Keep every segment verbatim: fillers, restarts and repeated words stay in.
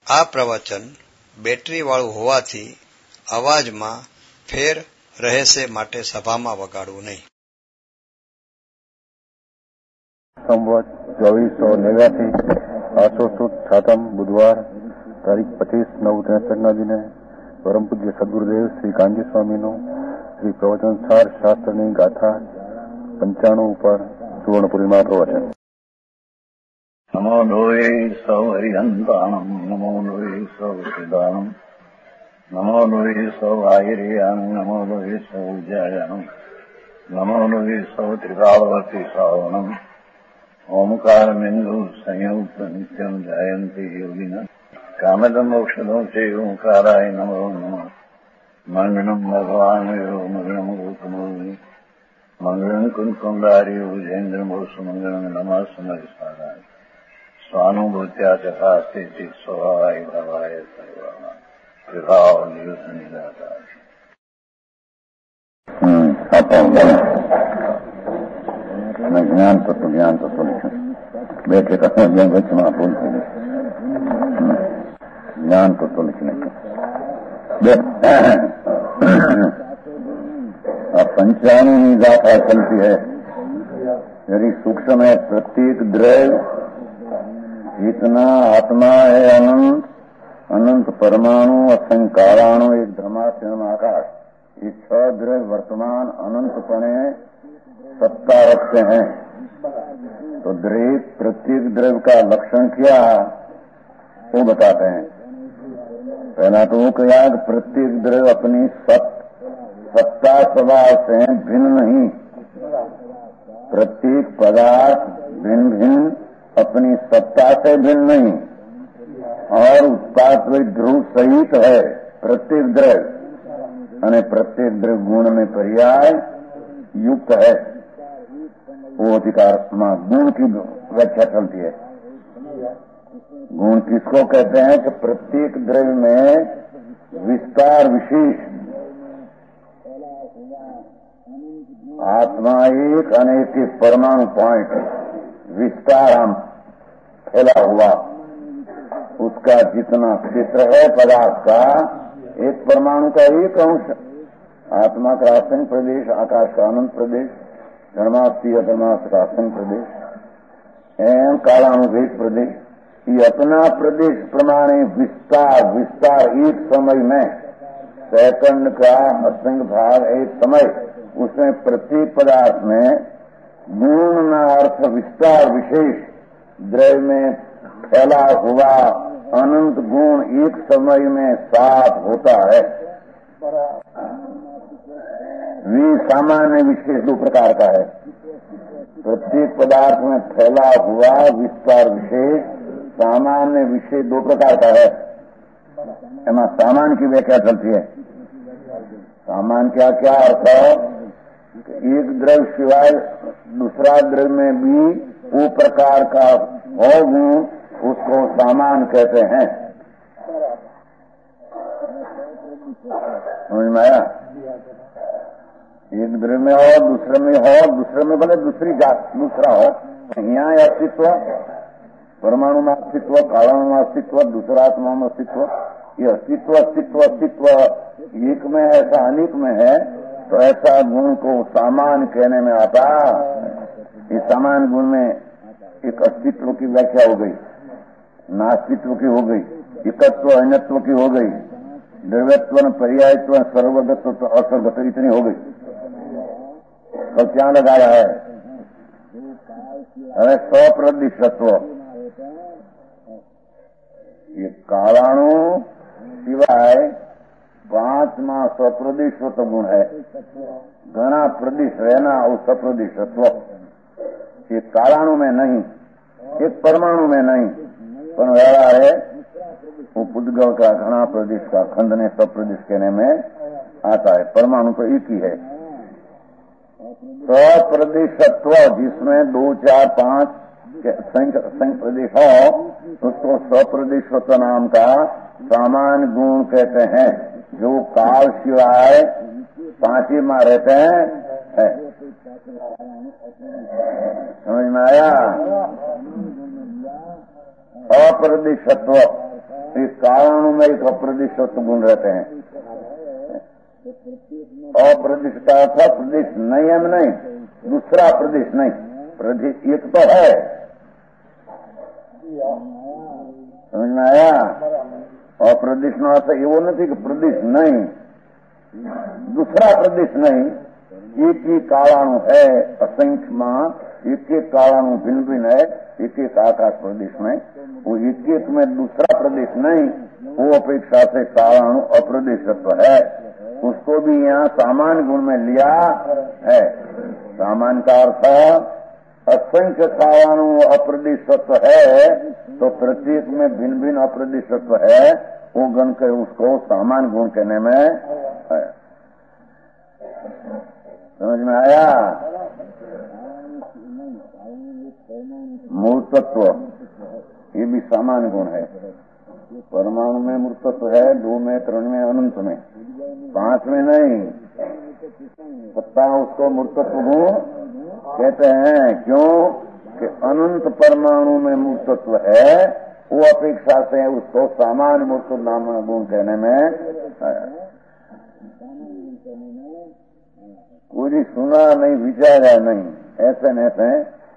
આ પ્રવચન બેટરીવાળું હોવાથી અવાજમાં ફેર રહેશે માટે સભામાં વગાડવું નહીં. સંવત ચોવીસો નેવ્યાસી આસો સુદ સાતમ બુધવાર તારીખ પચીસ નવ ત્રેસઠના દિને પરમ પૂજ્ય સદગુરુદેવ શ્રી કાનજી સ્વામીનું શ્રી પ્રવચન સાર શાસ્ત્રની ગાથા પંચાણું ઉપર સુવર્ણપુરીમાં પ્રવચન. નમો લોહે સૌ હરિહંતાણમ નમો લોહે સૌ સિદ્ધાણમ નમો લોહે સૌ આયર્યાણમ નમો લોહે સૌ વિજયાણમ નમો લોહે સૌ ત્રિકાળવતી શ્રાવણમ ઓમકાર બિંદુ સંયુક્ત નિત્યમ જાયંતિ યોગિન કામદમ મોક્ષદો છે ઓંકારાય નમો નમઃ. મંગળમ ભગવાન મંગળમ ગોતમોહિ મંગળમ કુંકુંડાર્યો જૈન્દ્રમો સુમંગળમ નમઃ સમરિસારાય સ્વાનુભૂત્યા તથા સ્થિતિ સ્વભાવાય ભવાય સર્વમાં વિભાવ નિયુત નિરાકાર. જ્ઞાન તત્વ જ્ઞાન તત્વ લખ્યું બે ઠેકા વચમાં ભૂલ થઈ ગઈ. ज्ञान तत्व लिखने का पंचाणु गाथा चलती है. यदि सूक्ष्म है प्रत्येक द्रव्य जितना आत्मा है अनंत अनंत परमाणु असंख्य कालाणु एक धर्मात्म आकाश ये छह द्रव्य वर्तमान अनंतपणे सत्ता रखते हैं. तो द्रव्य प्रत्येक द्रव्य का लक्षण क्या वो बताते हैं. पहला तो वो कहा कि प्रत्येक द्रव्य अपनी सत, सत्ता स्वभाव से भिन्न नहीं. प्रत्येक पदार्थ भिन्न भिन्न अपनी सत्ता से भिन्न नहीं और उत्पाद ध्रुव सहित है प्रत्येक द्रव्य. અને प्रत्येक द्रव्य गुण में पर्याय युक्त है. वो अधिकार गुण की व्याख्या चलती है. गुण किसको कहते हैं कि प्रत्येक द्रव्य में विस्तार विशेष आत्मा एक अनेक परमाणु पॉइंट विस्तार हम फैला हुआ उसका जितना क्षेत्र है पदार्थ का एक परमाणु का एक अंश. आत्मा का असंख्य प्रदेश, आकाश का अनंत प्रदेश, धर्मास्ती अधर्मास का असंख्य प्रदेश एवं कालानुभेद प्रदेश. ये अपना प्रदेश प्रमाणे विस्तार विस्तार एक समय में सेकंड का असंख्य भाग एक समय उसमें प्रत्येक पदार्थ में गुण न अर्थ विस्तार विशेष द्रव्य में फैला हुआ अनंत गुण एक समय में साफ होता है. वे सामान्य विशेष दो प्रकार का है. प्रत्येक पदार्थ में फैला हुआ विस्तार विशेष सामान्य विषय दो प्रकार का है. एमा सामान्य की व्याख्या चलती है. सामान्य क्या क्या अर्थ है? एक द्रव्य सिवाय दूसरा द्रव्य में भी वो प्रकार का हो गुण उसको सामान्य कहते हैं. समझ में आया? एक द्रव्य में हो दूसरे में हो दूसरे में भले दूसरी जात दूसरा हो. यहाँ अस्तित्व परमाणु में अस्तित्व, कालाणु में अस्तित्व, दूसरा आत्मा में अस्तित्व. ये अस्तित्व अस्तित्व अस्तित्व एक में ऐसा अनेक में है तो ऐसा गुण को सामान्य कहने में आता. इस सामान्य गुण में एक अस्तित्व की व्याख्या हो गई, नास्तित्व की हो गई, एकत्व अनत्व की हो गई, द्रव्यत्व पर्यायत्व सर्वगत तो असर्गत इतनी हो गई. तो क्या लगाया है? अरे स्वप्रदिशत्व ये कालाणु सिवाय पांचमा स्वप्रदिशत्व गुण है. घना प्रदेश रहना और स्वप्रदिशत्व ये कालाणु में नहीं, एक परमाणु में नहीं पर रहा है. वो पुद्गल का घना प्रदेश का खंड ने स्वप्रदेश कहने में आता है. परमाणु तो एक ही है. स्वप्रदेशत्व जिसमें दो चार पांच संख्य प्रदेश हो उसको स्वप्रदेशत्व नाम का सामान्य गुण कहते हैं. जो काल सिवाय पांची में रहते हैं है. समझ में आया? अप्रदेशत्व एक कारणों में एक अप्रदिष्टत्व गुण रहते हैं। अप्रदिष्ट का अर्थ प्रदिष्ट नहीं है, नहीं दूसरा प्रदिष्ट नहीं, प्रदिष्ट एक तो है, समझ में आया? अप्रदिष्ट નો अर्थ એવો નથી કે પ્રદિષ્ટ નહીં, दूसरा प्रदिष्ट नहीं, एक ही कालाणु है असंख्य में, एक एक कालाणु भिन्न भिन्न है, एक एक आकाश प्रदेश में, वो एक एक में दूसरा प्रदेश नहीं, वो अपेक्षा से कालाणु अप्रदेशत्व है, उसको भी यहाँ सामान्य गुण में लिया है। सामान्य का अर्थ असंख्य कालाणु अप्रदेशत्व है, तो प्रत्येक में भिन्न भिन्न अप्रदेशत्व है, वो गण के उसको सामान्य गुण कहने में है। समझ में आया? मूर्तत्व ये भी सामान्य गुण है। परमाणु में मूर्तत्व है, दो में, त्रण में, अनंत में, पांच में नहीं। सत्ता उसको मूर्तत्व गुण कहते हैं, क्यों कि अनंत परमाणु में मूर्तत्व है, वो अपेक्षा से उसको सामान्य मूर्त नाम गुण कहने में है। कोई सुना नहीं, विचारा नहीं, ऐसे न ऐसे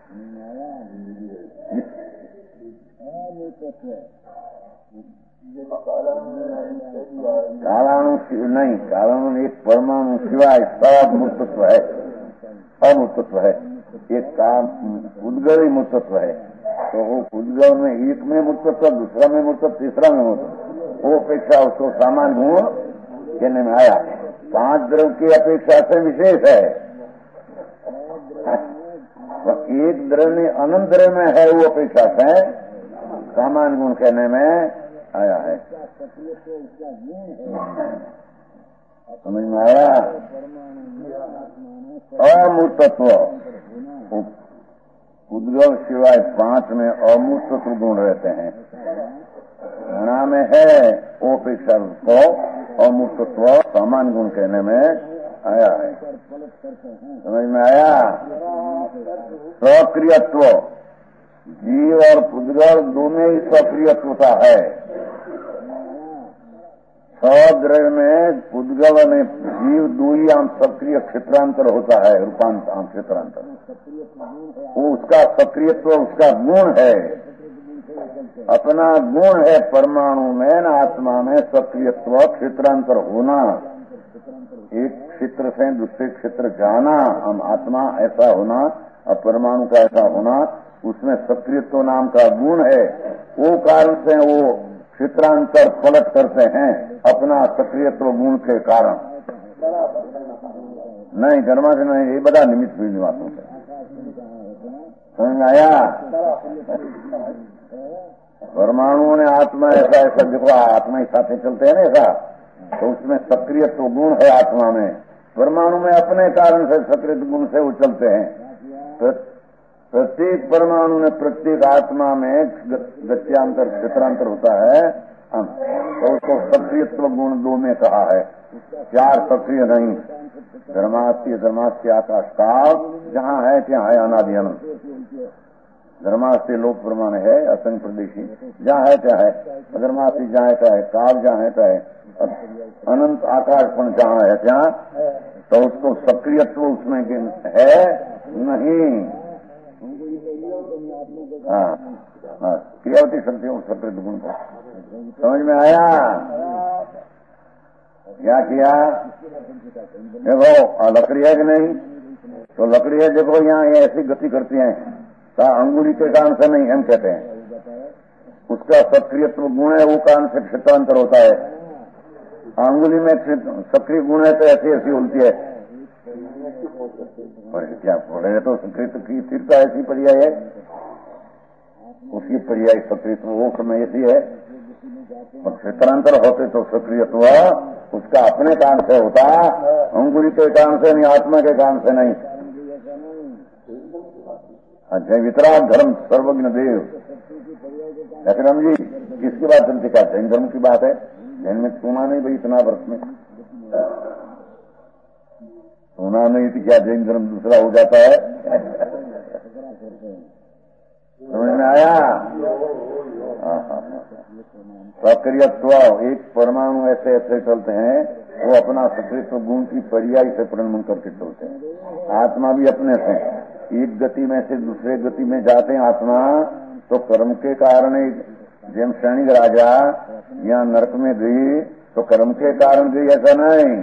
कालाणु नहीं, कालाणु एक परमाणु सिवाय सब मूर्तत्व है, अमूर्तत्व है। एक काम उद्गल ही मूर्तत्व है, तो वो उद्गल में एक में मूर्तत्व, दूसरा में मूर्तत्व, तीसरा में मूर्तत्व, वो अपेक्षा उसको सामान्य गुण कहने में आया। पांच द्रव्य की अपेक्षा से विशेष है, तो एक द्रव्य अनंत द्रव्य में है, वो अपेक्षा से सामान्य गुण कहने में आया है। समझ में आया? अमूर्तत्व उद्गल सिवाय पांच में अमूर्तत्व गुण रहते हैं, घना में है, वो अपेक्षा को अमूर्तत्व सामान्य गुण कहने में आया है। समझ में आया? सक्रियत्व जीव और पुद्गल दोनों ही सक्रियत्वता है। सद्रव्य में पुद्गल में जीव दो ही आम सक्रिय क्षेत्रांतर होता है, रूपांतर आम क्षेत्रांतर, वो उसका सक्रियत्व उसका गुण है, अपना गुण है। परमाणु में न आत्मा में सक्रियत्व क्षेत्रांतर होना, एक क्षेत्र से दूसरे क्षेत्र जाना, हम आत्मा ऐसा होना और परमाणु का ऐसा होना, उसमें सक्रियत्व नाम का गुण है। वो कारण से वो क्षेत्रांतर पलट करते हैं अपना सक्रियत्व गुण के कारण। नहीं कर्मा से नहीं, ये बड़ा निमित्त हुई बातों से समझ आया? परमाणु ने आत्मा ऐसा ऐसा देखो, आत्मा ही साथे चलते हैं ना ऐसा, तो उसमें सक्रियत्व गुण है आत्मा में। परमाणु में अपने कारण से सक्रिय गुण से वो चलते हैं। प्रत्येक परमाणु में प्रत्येक आत्मा में गत्यांतर क्षेत्रांतर होता है, तो उसको सक्रियत्व गुण दो में कहा है, चार सक्रिय नहीं। धर्मास्ति धर्मास्ति आकाश काल जहाँ है ત્યાં है अनादि अनंत। धर्मास्ति लोक प्रमाण है असंग प्रदेशी, जहाँ है त्या है। अधर्मास्ति जहाँ है त्या है, काल जहाँ है त्या है, अनंत आकाश पण जहाँ है त्या, तो उसको सक्रियत्व उसमें है नहीं। हाँ हाँ, क्रियावती शक्तियों सक्रिय गुण को समझ में आया? क्या किया? देखो लकड़ी है कि नहीं, तो लकड़ी है, देखो यहाँ ये ऐसी गति करती है, अंगुली के कारण से नहीं हम कहते हैं, उसका सक्रियत्व गुण है, वो कारण से क्षेत्रांतर होता है। अंगुली में सक्रिय गुण है तो ऐसी ऐसी उल्टी है, क्या बोले तो सक्रियत्व की स्थिरता ऐसी पर्याय है, उसकी पर्याय सक्रियत्व वो समय ऐसी है। और क्षेत्रांतर होते तो सक्रियत्व उसका अपने कारण से होता, अंगुली के कारण से नहीं, आत्मा के कारण से नहीं। अच्छा, वितराग धर्म सर्वज्ञ देव लखराम जी, किसकी बात चलती? का जैन धर्म की बात है। जैन में सुना नहीं भाई इतना वर्ष में सुना नहीं तो क्या जैन धर्म दूसरा हो जाता है? समझ में आया? हाँ हाँ सक्रियत्व एक परमाणु ऐसे ऐसे चलते हैं वो अपना सक्रियत्व गुण की पर्याय से परिणमन करके चलते हैं। आत्मा भी अपने से एक गति में से दूसरे गति में जाते हैं आत्मा, तो कर्म के कारण जैन सैनिक राजा यहाँ नरक में गई तो कर्म के कारण गई, ऐसा नहीं।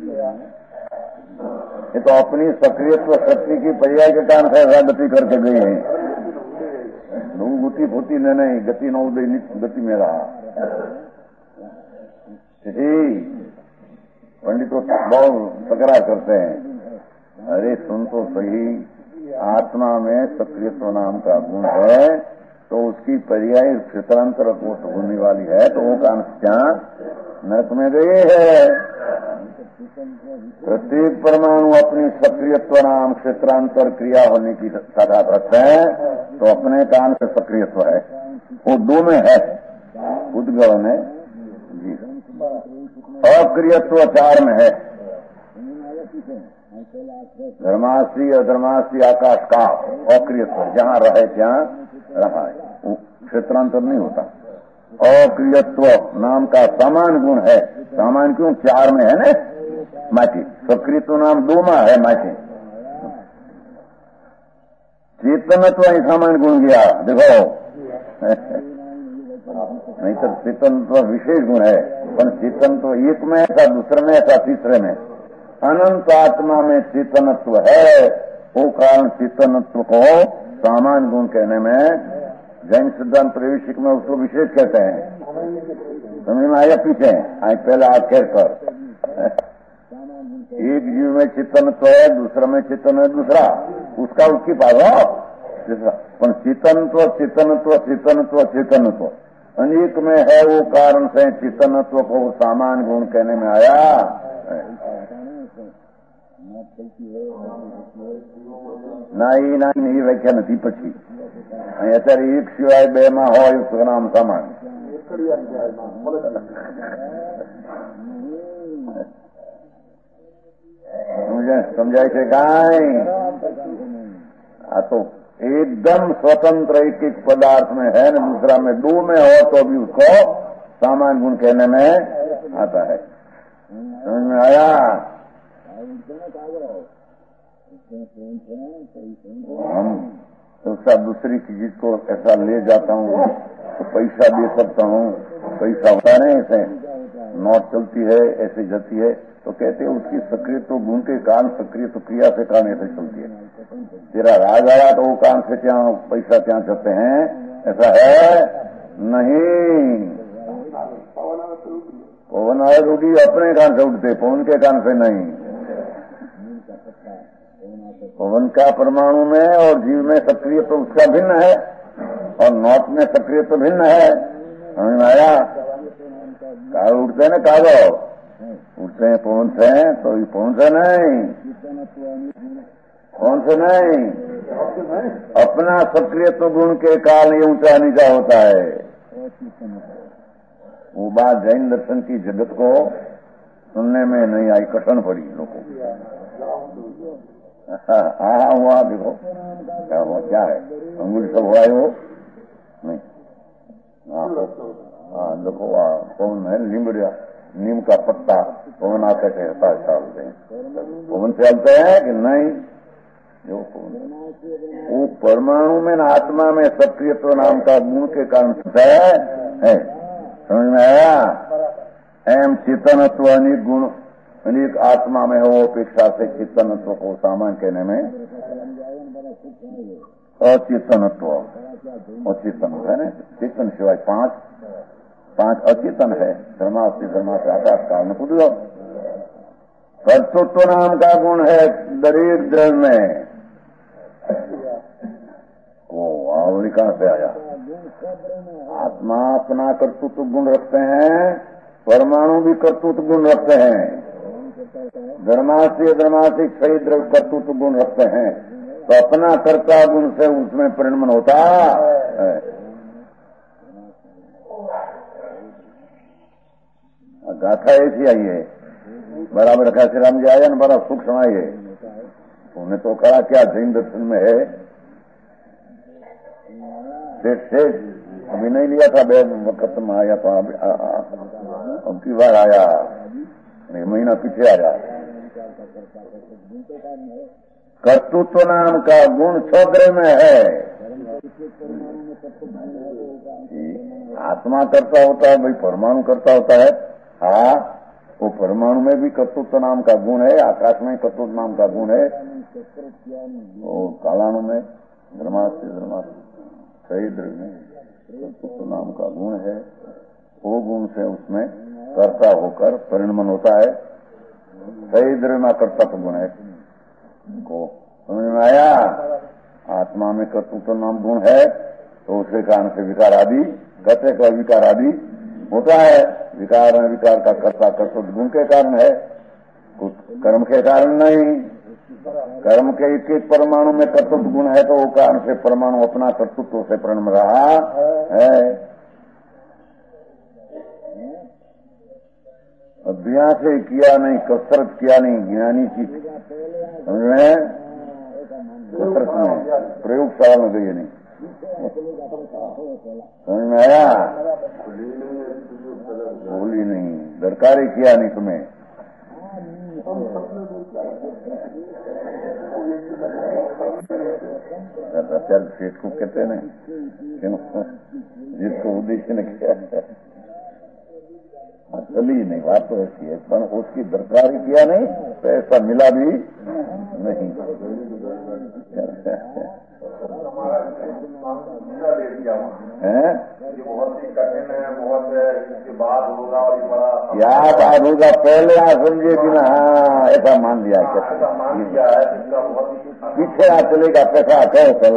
ये तो अपनी सक्रियत्व शक्ति की पर्याय के कारण से ऐसा गति करके गई है। गति फूती ने नहीं, गति नवोदय गति में रहा। पंडित तो बहुत तकरार करते हैं, अरे सुन तो सही, आत्मा में सक्रियत्व नाम का गुण है तो उसकी पर्याय क्षेत्रांतर को होने वाली है, तो वो कान क्या नरक में गई है। प्रत्येक परमाणु अपनी सक्रियत्व नाम क्षेत्रांतर क्रिया होने की साधा रखते हैं, तो अपने कान से सक्रियत्व है, वो दो में है, उद्गव में जी। अक्रियत्व चार में है, धर्माश्री अधर्माश्री आकाश का अक्रियत्व, जहाँ रहे जहाँ रहा है, वो क्षेत्रांतर नहीं होता। अक्रियत्व नाम का समान गुण है, समान क्यों चार में है न माटी, सक्रियत्व नाम दो में है माटी। चेतनत्व ही समान गुण गया, देखो नहीं तो चेतनत्व विशेष गुण है, पर चेतनत्व एक में ऐसा, दूसरे में ऐसा, तीसरे में। अनंत आत्मा में चेतनत्व है, वो कारण चेतनत्व को सामान्य गुण कहने में जैन सिद्धांत प्रवेशिक में उसको विशेष कहते हैं। समझ में आया पीछे आज पहले आज कह कर एक जीव में चेतनत्व है, दूसरा में चेतन है, दूसरा उसका उसकी पास पर चेतनत्व चेतनत्व चेतनत्व चेतनत्व अनेक में है, वो कारण से चेतनत्व को सामान्य गुण कहने में आया। नहीं नहीं व्याख्या नहीं पची અત્યારે એક સિવાય બે માં હોય તો નામ સમાન સમજાય છે કાંઈ? આ તો एकदम स्वतंत्र एक एक पदार्थ में है न, दूसरा में दो में हो तो भी उसको सामान्य गुण कहने में आता है। समझ में आया? हम उसका दूसरी चीज को ऐसा ले जाता हूँ तो पैसा दे सकता हूँ, पैसा होता नहीं, ऐसे नोट चलती है ऐसे जाती है, तो कहते हैं उसकी सक्रिय तो गुण के कारण सक्रिय तो क्रिया से कारण ऐसे चलती है। तेरा राज आया तो वो काम से क्या पैसा क्या चलते हैं, ऐसा है नहीं। पवन आए रोटी अपने कान से उठते, पवन के कान से नहीं। पवन का परमाणु में और जीव में सक्रिय तो उसका भिन्न है, और नौत में सक्रिय तो भिन्न है। समझ में आया? काग उठते हैं ना, कागो उठते हैं पवन से, तो ये पवन से नहीं, पवन से नहीं, अपना सक्रिय तो गुण के काल ये ऊंचा नीचा होता है। वो बात जैन दर्शन की जगत को सुनने में नहीं आई, कठिन पड़ी लोगों को। हाँ हुआ देखो क्या हुआ, क्या है अंगुली सब हुआ है वो नहीं। हाँ देखो पवन है, लीमड़िया नीम का पत्ता पवन आते कहता है चलते हैं, पवन चलते हैं कि नहीं? जो पवन वो परमाणु में न आत्मा में सक्रियत्व नाम का गुण के कारण है। समझ में आया? एम चेतनत्व अनेक गुण अनेक आत्मा में हो, अपेक्षा से चेतनत्व को सामान्य कहने में अचेतनत्व, अचेतन है ना, चेतन सिवाय पांच पांच अचेतन है। धर्मास्ति धर्मास्ति आकाश काल में पूछ लो। कर्तृत्व नाम का गुण है दरेक द्रव्य में। वो आवली कहां से आया? आत्मा अपना कर्तृत्व गुण रखते हैं, परमाणु भी कर्तृत्व गुण रखते हैं, धर्मास्ति धर्मास्ति सही द्रव्य कर्तृत्व गुण रखते हैं, तो अपना कर्ता गुण से उसमें परिणमन होता है। गाथा ऐसी आई है, बराबर रखा श्री राम जी आया न, बड़ा सुख समाये। उन्हें तो कहा क्या जैन दर्शन में है, शेष शेष अभी नहीं लिया था, बे वक्त में आया था, अब की बार आया, महीना पीछे आया। कर्तृत्व नाम का गुण छौद्र में है। आत्मा करता होता है, भाई परमाणु करता होता है। हाँ, वो परमाणु में भी कर्तृत्व नाम का गुण है, आकाश में कर्तृत्व नाम का गुण है, वो कालाणु में धर्मास्त्र धर्मास्त्र शरीर में कर्तृत्व नाम का गुण है। वो गुण से उसमें कर्ता होकर परिणमन होता है। शरीर में कर्तव्य गुण है को समझ में आया। आत्मा में कर्तृत्व नाम गुण है तो उसके कारण से विकार आदि कहते का विकार आदि होता है। विकार विकार का कर्ता कर्तव्य गुण के कारण है, कर्म के कारण नहीं। कर्म के एक एक परमाणु में कर्तव्य गुण है तो वो कारण से परमाणु अपना कर्तृत्व से परिणम रहा है। अभ्यास से किया नहीं, कसरत किया नहीं, ज्ञानी की समझ में कसरत में प्रयोगशाला में गई नहीं, समझ में आया। बोली नहीं, दरकार ही किया नहीं तुम्हें। चल सेठ को कहते नहीं, जिसको उद्देश्य ने किया चली नहीं, बात तो ऐसी है, पर उसकी दरकार ही किया नहीं तो ऐसा मिला भी नहीं। है बहुत ही कठिन है, बहुत इसके बाद होगा और बड़ा क्या बाद होगा, पहले आ समझे कि ना। हाँ, ऐसा मान लिया, कैसे मान लिया है, पीछे आ चलेगा पैसा कहो चला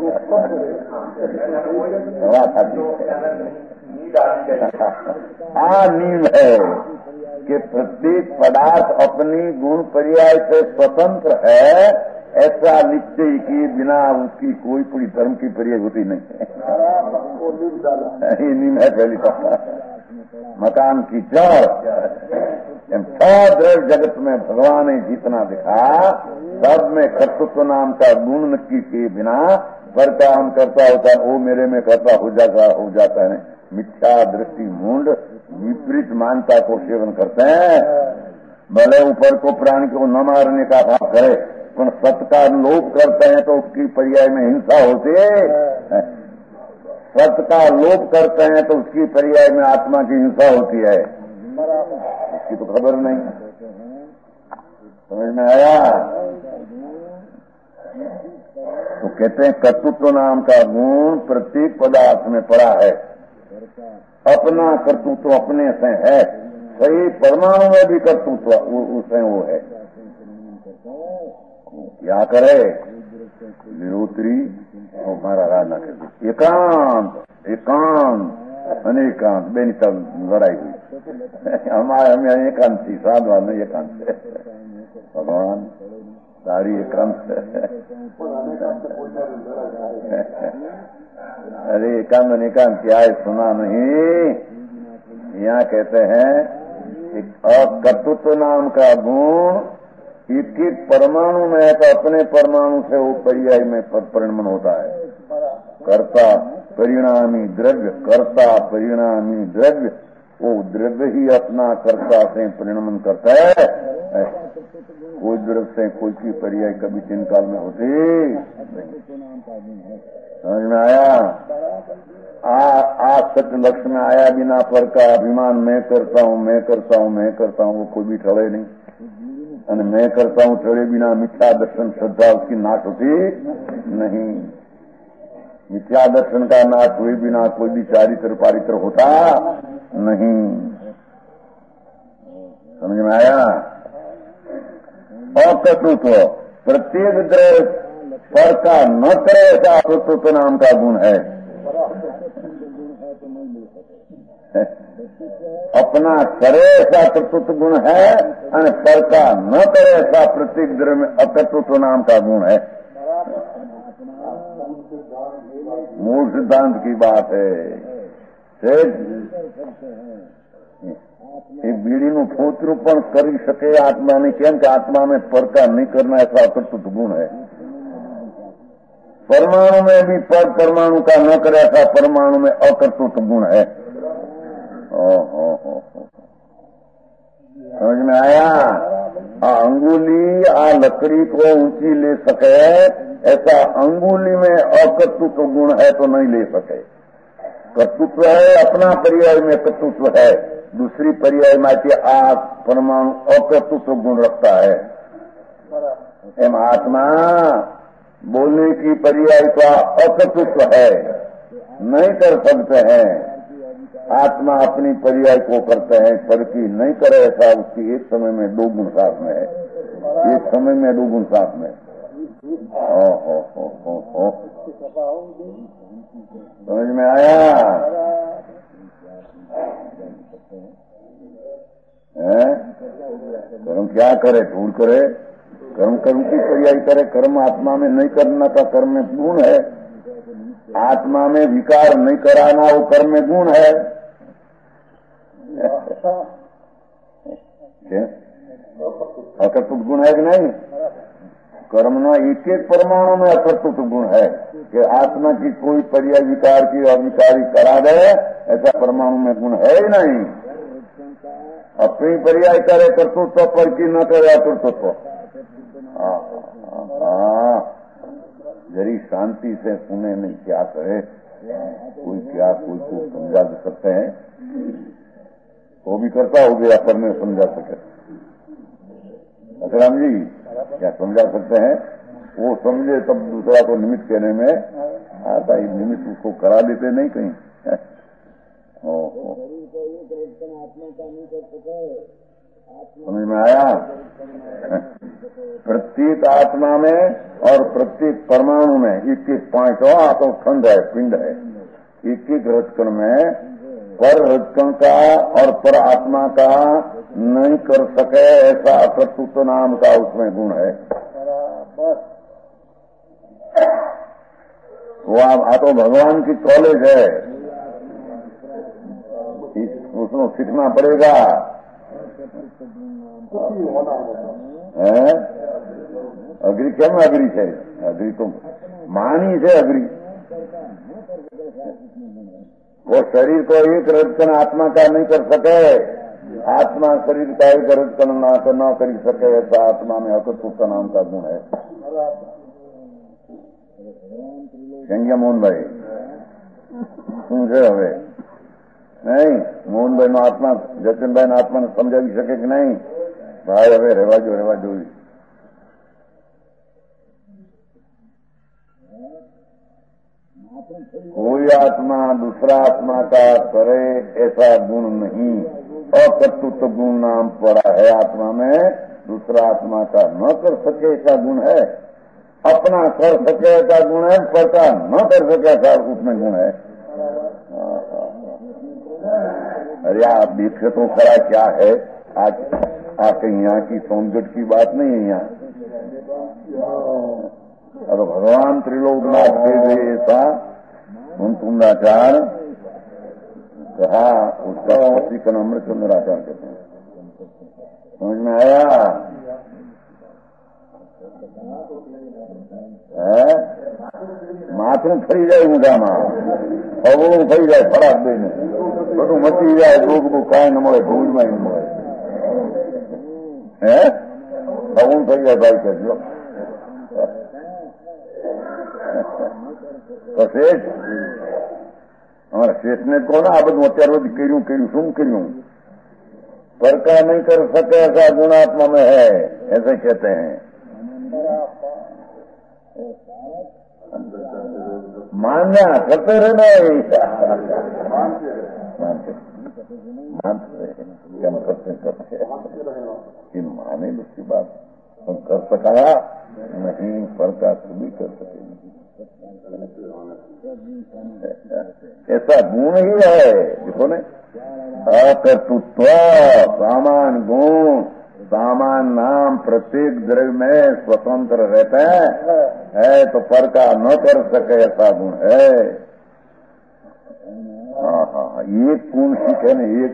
हाँ, नींव है कि प्रत्येक पदार्थ अपनी गुण पर्याय से स्वतंत्र है, ऐसा निश्चय के बिना उसकी कोई पूरी धर्म की पर्याय होती नहीं है। ये नींव है पहली बात। मकान की जड़ द्रव्य जगत में भगवान ने जितना दिखा सब में कर्तृत्व नाम का गुण नक्की के बिना पर काम करता होता है, वो मेरे में करता हो जाता हो जाता है। मिथ्या दृष्टि मूंड विपरीत मानता को सेवन करते हैं। भले ऊपर को प्राणी को न मारने का भाव करे, पर सत्य का लोभ करते हैं तो उसकी पर्याय में हिंसा होती है। सत्य का लोभ करते हैं तो उसकी पर्याय में आत्मा की हिंसा होती है। इसकी तो खबर नहीं, समझ में आया। तो कहते हैं कर्तृत्व नाम का गुण प्रत्येक पदार्थ में पड़ा है। अपना कर्तृत्व अपने से है, सही परमाणु में भी कर्तृत्व उसमें वो है। क्या करे विरोत्री हमारा राजा कहते एकांत एकांत अनेकांत बेनिता लड़ाई हुई हमारे हमें एकांत थी, साधवा में एकांत है भगवान सारी एकांत अरे एकांत अनेकांत क्या है सुना नहीं। यहाँ कहते हैं कर्तृत्व नाम का गुण एक एक परमाणु में है तो अपने परमाणु से वो पर्याय में परिणमन होता है। कर्ता परिणामी द्रव्य, कर्ता परिणामी द्रव्य, वो द्रव्य ही अपना कर्ता से परिणमन करता है। कोई द्रव्य से कोई की पर्याय कभी तीन काल में होती, समझ में आया। आ, आ सत्य लक्ष्य में आया बिना पर का अभिमान मैं करता हूँ मैं करता हूँ मैं करता हूँ वो कोई भी ठड़े नहीं। और मैं करता हूँ ठड़े बिना मिथ्या दर्शन श्रद्धा उसकी नाश होती नहीं। मिथ्या दर्शन का नाश हुए बिना कोई भी चारित्र पारित्र होता नहीं, समझ में आया। अकर्तृत्व प्रत्येक द्रव्य पर का न करे ऐसा कर्तृत्व नाम का गुण है। अपना करे ऐसा कर्तृत्व गुण है और पर का न करे ऐसा प्रत्येक द्रव्य में अकर्तृत्व नाम का गुण है। मूल सिद्धांत की बात है। बीड़ी નું ફોતરું પણ કરી શકે આત્માને, કેમ કે આત્મા में પરકા નહીં करना ऐसा अकर्तृत्व गुण है। परमाणु में भी पर परमाणु का न करे ऐसा परमाणु में अकर्तृत्व गुण है। ओहो हो समझ में आया? आ अंगुली आ लकड़ी को ऊंची ले सके ऐसा अंगुली में अकर्तृत्व गुण है तो नहीं ले सके। कर्तृत्व है, अपना पर्याय में कर्तृत्व है, दूसरी पर्याय में कि आ परमाणु अकर्तृत्व गुण रखता है। एम आत्मा बोलने की पर्याय का अकर्तृत्व है, नहीं कर सकते हैं। आत्मा अपनी पर्याय को करते हैं, पर की नहीं करे ऐसा उसकी एक समय में दो गुण साथ में है, एक समय में दो गुण साथ में। ओ हो हो हो हो समझ में आया? है? कर्म क्या करे? ढूंढ करे, कर्म कर्म की पर्याय करे। कर्म आत्मा में नहीं करना का कर्म में गुण है, आत्मा में विकार नहीं कराना वो कर्म में गुण है। अकर्तृत्व गुण है कि नहीं? कर्म न एक एक परमाणु में अकर्तृत्व गुण है कि आत्मा की कोई पर्याय विकार की अविकारी करा दे ऐसा परमाणु में गुण है ही नहीं। अपनी पर्याय करे कर्तृत्व पर की न करे अकर्तृत्व। जरी शांति से सुने नहीं क्या करे, कोई क्या कोई को समझा सकते हैं, वो भी करता हो गया पर में समझा सके। अकराम जी क्या समझा सकते हैं? वो समझे तब दूसरा को निमित्त कहने में आता ही, निमित्त उसको करा देते नहीं कहीं। समझ में आया? प्रत्येक आत्मा में और प्रत्येक परमाणु में एक एक पॉइंट हो, आत्मा खंड है, पिंड है। एक एक रजकण में पर रजकण का और पर आत्मा का नहीं कर सके ऐसा अकर्तृत्व नाम का उसमें गुण है। वो आ तो भगवान की कॉलेज है, उसमें सीखना पड़ेगा। अग्री केम अग्री है? अग्री तो मानी है अग्री। वो शरीर को एक रजकण आत्मा का नहीं कर सके, आत्मा शरीर का एक रजकण न कर सके ऐसा आत्मा में अकर्तृत्व नाम का गुण है। संज्ञा मोहन भाई શું છે હવે? નહીં મોહનભાઈ નો આત્મા જતીનભાઈ ના આત્માને સમજાવી શકે કે નહીં? ભાઈ હવે રહેવા જો રહેવા જોઈ। कोई आत्मा दूसरा आत्मा का करे ऐसा गुण नहीं, अकर्तृत्व गुण नाम पड़ा है आत्मा में। दूसरा आत्मा का न कर सके ऐसा गुण है, अपना कर सके ऐसा गुण है, पर का न कर सके ऐसा उसमें गुण है। अरे आप देखे तो खरा क्या है, आज आके यहाँ की सौंदर्य की बात नहीं है। यहाँ अब भगवान त्रिलोकनाथ दे दे ऐसा उन तुंदाचार कहा, उसका पति का अमृत चंद्राचार कहते हैं। समझ में आया? माथुं फरी जाए ऊंधाમાં, અવળું થઈ જાય ફરાક દઈને, બધું મચી જાય, રોગ બોગ કાંઈ ન મળે, ભૂજમાં ન મળે। હે અવળું થઈ જાય ભાઈ કહેજો। તો શેઠ અમારા શેઠને કહો ને આ બધું અત્યાર સુધી કર્યું કર્યું શું કર્યું? परका नहीं कर सके ऐसा गुणात्मा में है, ऐसे कहते हैं। मानना करते रहना मानते मानते क्या करते करते कि माने उसकी बात कर सका नहीं, परका कभी कर सके ऐसा गुण ही है। देखो ने अकर्तृत्व सामान गुण, सामान नाम प्रत्येक द्रव्य में स्वतंत्र रहते हैं, है तो पर का न कर सके ऐसा गुण है। हाँ हाँ एक गुण सीखे न, एक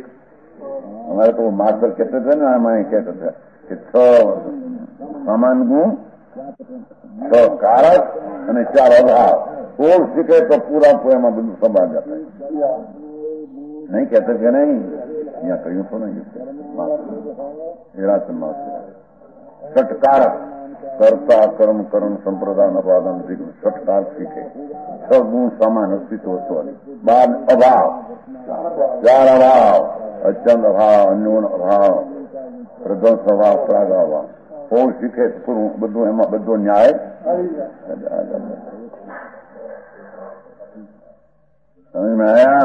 हमारे तो मास्टर कहते थे ना, हमारे कहते थे कि छह सामान गुण છ કારક અને ચાર અભાવ. પોળ શીખે તો પૂરા પોએમાં બધું સંભાળ જતા નહીં કહેતા કે નહીં અહીંયા કહ્યું તો નહીં હિરાસનમાં ષટકારક कर्ता कर्म करण संप्रदान अपादन षटकार सीखे छ गुण समान अस्तित्व वाली बाद अभाव चार अभाव अचंद अभाव अन्योन अभाव प्रध्वंस अभाव प्राग अभाव पोल सीखे पूરું બધું એમાં બધો ન્યાય સમજ में आया.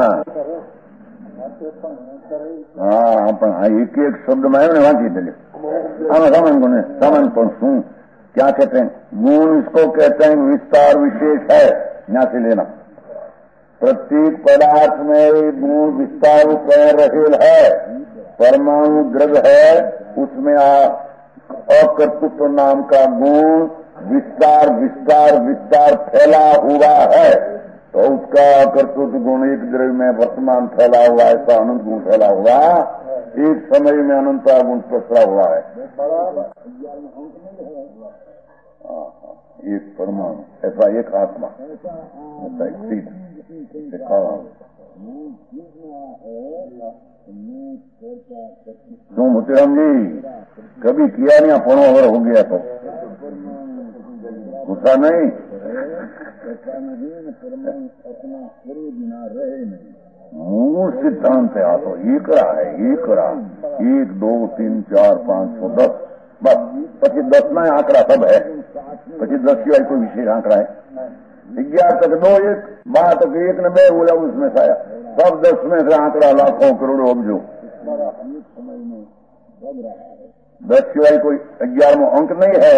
हाँ પણ આ એક એક શબ્દમાં આવ્યો ને વાંચી દેજો. આમાં સામાન કોને સામાન પણ શું क्या कहते हैं? गुण इसको कहते हैं विस्तार विशेष है. यहां से लेना प्रत्येक पदार्थ में गुण विस्तार कह रहेल है. परमाणु द्रव्य है उसमें अकर्तृत्व नाम का गुण विस्तार विस्तार विस्तार फैला हुआ है. तो उसका अकर्तृत्व गुण एक द्रव्य में वर्तमान फैला हुआ है. ऐसा अनंत गुण फैला हुआ एक समय में अनंत गुण प्रसरा हुआ है. एक परमाणु ऐसा एक आत्मा ऐसा एक सीध क्यों मोतीराम जी कभी किया नहीं अपनो अगर हो गया तो गुस्सा नहीं. मूल सिद्धांत है. आ तो एक रहा है एक रहा एक दो तीन चार पांच छह दस बस પછી દસ ના આંકડા सब है. પછી दस સિવાય कोई विशेष आंकड़ा है. ग्यारह तक दो एक बारह तक एक ने बे बोला उसमें था सब दस में से आंकड़ा लाखों करोड़ों अब्जो दस सिवाय कोई ग्यारहवां अंक नहीं है,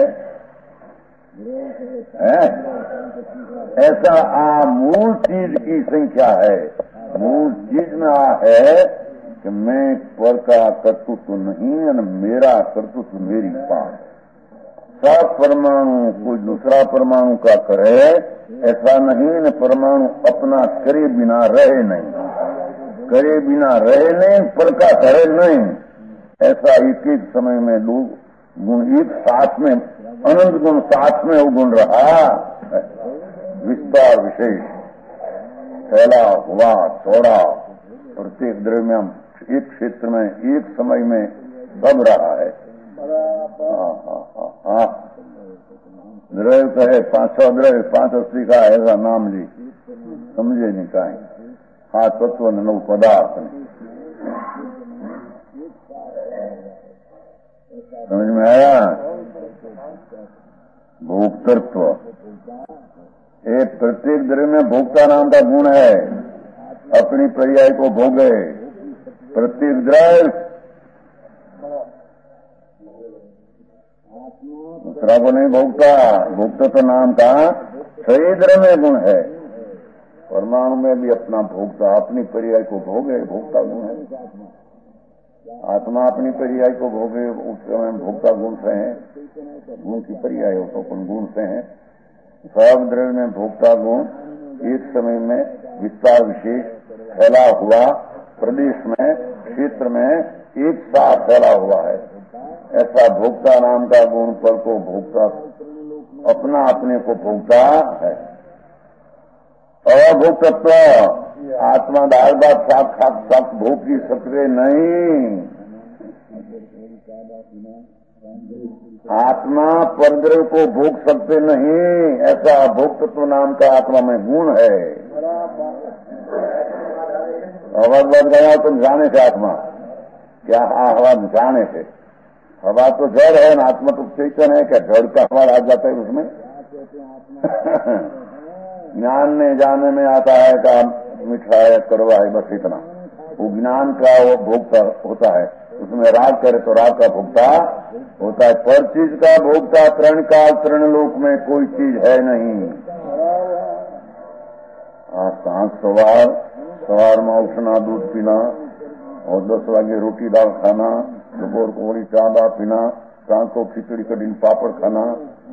है? ऐसा आ मूल चीज की संख्या है. मूल चीज में आ है कि मैं पर का कर्तृत्व नहीं और मेरा कर्तृत्व मेरी पास. सब परमाणु कोई दूसरा परमाणु का करे ऐसा नहीं न परमाणु अपना करे बिना रहे नहीं, करे बिना रहे नहीं पर का करे नहीं. ऐसा एक एक समय में दो गुण एक साथ में अनंत गुण साथ में वो गुण रहा. विस्तार विशेष फैला हुआ चौड़ा प्रत्येक द्रव्य में एक क्षेत्र में एक समय में सब रहा है. हाँ हाँ हाँ हाँ द्रव्य कहे पांच छह द्रव्य पांच अस्थि का ऐसा नाम ली समझे नहीं कहीं. हाँ तत्व ने नव पदार्थ ने समझ में आया. भोक्तृत्व एक प्रत्येक द्रव्य में भोक्ता नाम का गुण है. अपनी पर्याय को भोगे प्रत्येक द्रव्य दूसरा को नहीं भोगता. भोक्तृत्व नाम का सही द्रव्य में गुण है. परमाणु में भी अपना भोक्ता अपनी पर्याय को भोगे भोक्ता गुण है. आत्मा अपनी पर्याय को भोगे उस समय भोक्ता गुण से है. गुण की पर्याय हो तो गुण से है. सब द्रव्य में भोक्ता गुण एक समय में विस्तार विशेष फैला हुआ प्रदेश में क्षेत्र में एक साथ फैला हुआ है. ऐसा भोक्ता नाम का गुण पर को भोक्ता अपना अपने को भोक्ता है. अभोक्तत्व आत्मा दाल बात साक्षात साक्ष भोग की सकते नहीं. आत्मा परद्रव्य को भोग सकते नहीं. ऐसा भोक्तत्व नाम का आत्मा में गुण है. हवा बच गया तुम जाने से आत्मा क्या हवा जाने से. हवा तो जड़ है ना आत्मा तो चेतन है. क्या जड़ का हवा आ जाता है उसमें. ज्ञान में जाने में आता है का मीठा है कड़वा है बस इतना. वो ज्ञान का वो भोक्ता होता है. उसमें राग करे तो राग का भोक्ता होता है. पर चीज का भोक्ता तृण काल तृण लोक में कोई चीज है नहीं. आज सांझ सवार सवार में उठना दूध पीना और दस वागे रोटी दाल खाना दोपहर को थोड़ी चा दाल पीना सांझ को खिचड़ी कढ़ी पापड़ खाना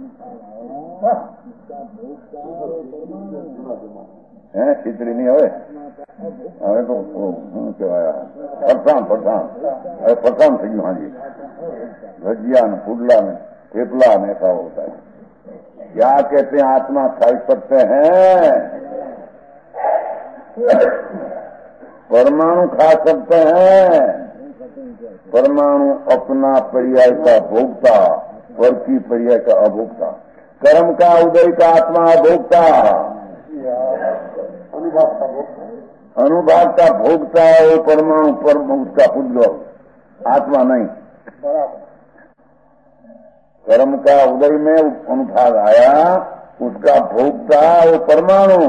है. खिचड़ी नहीं હવે હવે તો શું કહેવાય ફરસાણ ફરસાણ હવે ફરસાણ થઈ ગયું. હાજી ભજીયા ને પુડલા ને થેપલા ને ऐसा होता है. क्या कहते हैं आत्मा खा सकते हैं? परमाणु खा सकते हैं। परमाणु अपना पर्याय का भोक्ता, पर की पर्याय का अभोक्ता। कर्म का उदय का आत्मा अभोक्ता, अनुभाग का भोक्ता है वो परमाणु, पर उसका पुद्गल, आत्मा नहीं। कर्म का उदय में अनुभाग आया, उसका भोक्ता वो परमाणु,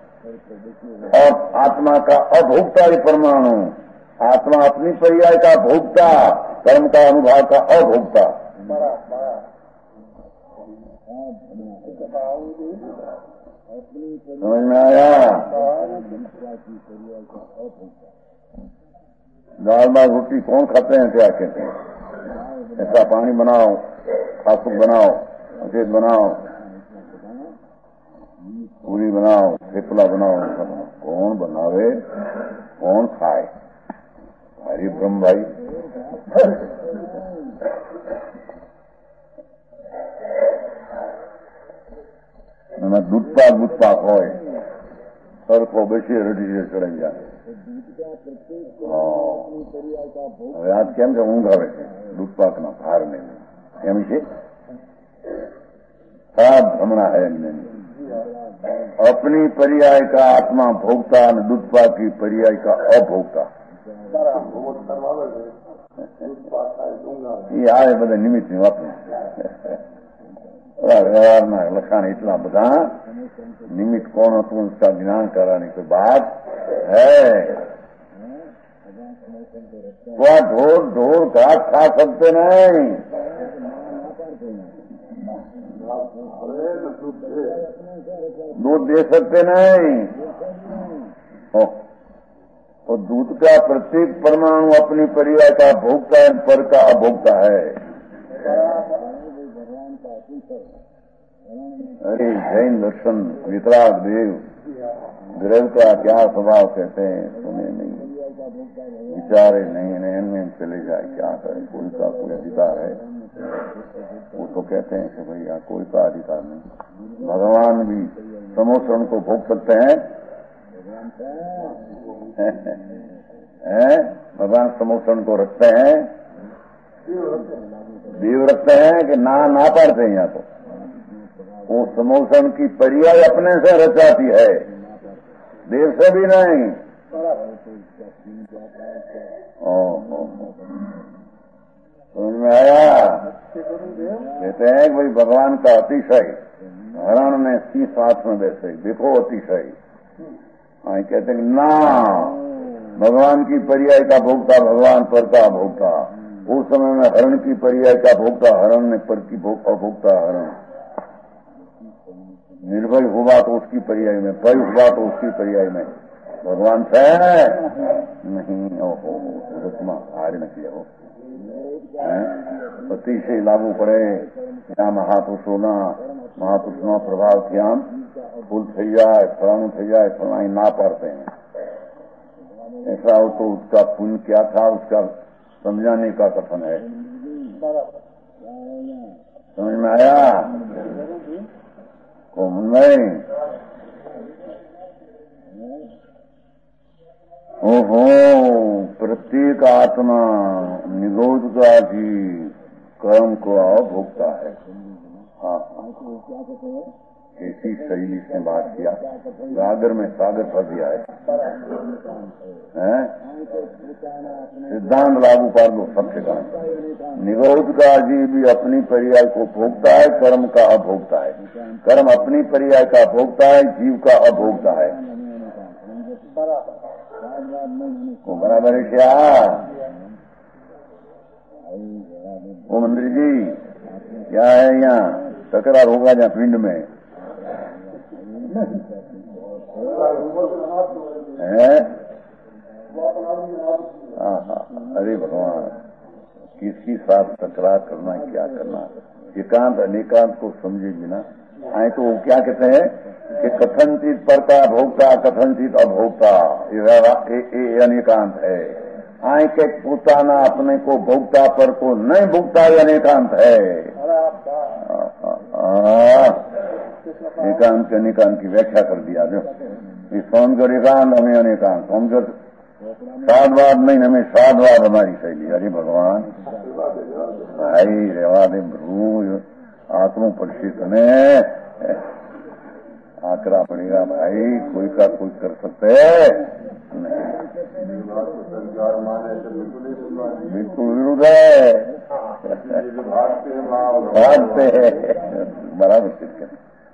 और आत्मा का अभोक्ता ही परमाणु। आत्मा अपनी पर्याय का भोक्ता, कर्म का अनुभाग का अभोक्ता। समझ में आया? दाल बाल रोटी कौन खाते हैं? क्या कहते हैं? ऐसा पानी बनाओ, खासुक बनाओ, अचेत बनाओ, पूरी बनाओ, थेपला बनाओ, कौन बनावे, कौन खाए? हरि ब्रह्म भाई। દૂધપાક દૂધપાક હોય, સરખો બેસી રડી ચડાઈ જાય. હવે આજ કેમ છે ઊંઘ આવે છે દૂધપાકના ભારને એમ છે. सब भ्रमणा है नहीं. अपनी पर्याय का आत्मा भोगता और दूधपा की पर्याय का अभोगता. ये आए બધા નિમિત્તની વાતો. व्यवहाરના लक्षण इतना बता निमित्त कौन हो तुम उसका ज्ञान कराने की बात है. वह ढोर ढोर घास खा सकते नहीं, दूध दे सकते नहीं. और दूध का प्रत्येक परमाणु अपनी पर्याय का भोगता है, पर का अभोगता है. अरे जैन दर्शन वितराग देव ग्रह का क्या स्वभाव कहते हैं सुने नहीं, विचारे नहीं, नयन में चले जाए क्या करे. कोई का कोई अधिकार है वो तो कहते हैं कि भैया कोई का अधिकार नहीं. भगवान भी समोषण को भोग सकते हैं. भगवान समोषण को रखते हैं, देव रखते हैं कि ना ना पाड़ते हैं. यहाँ तो वो समोषण की पर्याय अपने से रचाती है, देव से भी नहीं. समझ में आया? कहते हैं कि भाई भगवान का अतिशय, हरण ने शीश हाथ में बैसे देखो अतिशय. हाँ कहते हैं ना, भगवान की पर्याय का भोगता भगवान पर का भोगता. उस समय में हरण की पर्याय का भोगता हरण ने, पर की अभोगता हरण. निर्भय हुआ तो उसकी पर्याय में, भय हुआ तो उसकी पर्याय में. भगवान से नहीं. ओहो रत्मा हार न किया हो अतिशय लागू पड़े. यहाँ महापुरुषोना महापुरुषों प्रभाव ध्यान फूल થઈ જાય, फलाणु થઈ જાય, फलाणी ना पाड़ते हैं. ऐसा हो तो उसका पुण्य क्या था उसका समझाने का कथन है. समझ में आया? कौन नहीं? ओहो प्रत्येक आत्मा निरोध का भी कर्म को भोगता है. हाँ ऐसी शैली से बात किया. सागर में सागर फंस गया है. सिद्धांत लागू कर दो सब ठिकाना. निरोध का जीव भी अपनी पर्याय को भोगता है, कर्म का अभोगता है. कर्म अपनी पर्याय का भोगता है, जीव का अभोगता है. वो बराबर है क्या? वो मंदिर जी क्या है यहाँ तकरार होगा जहाँ पिंड में है. हाँ हाँ अरे भगवान किसकी साथ तकरार करना क्या करना. एकांत अनेकांत को समझे बिना आए तो वो क्या कहते हैं कि कथनचित परता भोगता कथनचित अभोगता ये अनेकांत है. आए के पोताना अपने को भोगता पर को नहीं भोगता ये अनेकांत है. एकांत के निकांत की व्याख्या कर दिया जो इस सोनगढ़ एकांत हमें अनेकांत सोनगढ़ साधवाद नहीं हमें साधवाद हमारी शैली। अरे भगवान भाई रेवा दे भ्रू आत्मों परिषित ने आंकड़ा पड़ेगा भाई, कोई का कोई कर सकते है नहीं, बिल्कुल विरुद्ध है, भागते है बराबर सिर्फ।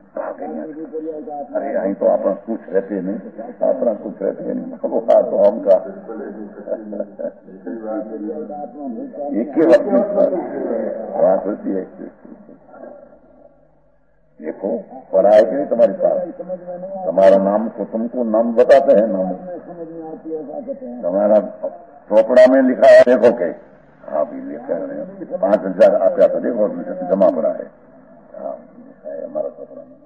अरे यहीं तो अपना कुछ रहते नहीं, अपना कुछ रहते नहीं, वो तो हम का एक ही वक्त बात होती है। देखो पढ़ाई के नहीं तुम्हारे पास, तुम्हारा नाम को तुमको नाम बताते हैं, नाम तुम्हारा चौपड़ा में लिखा है, देखो के हाँ भी लिखा है पांच हजार आप तो देखो जमा पड़ा है, हाँ हमारा चौपड़ा में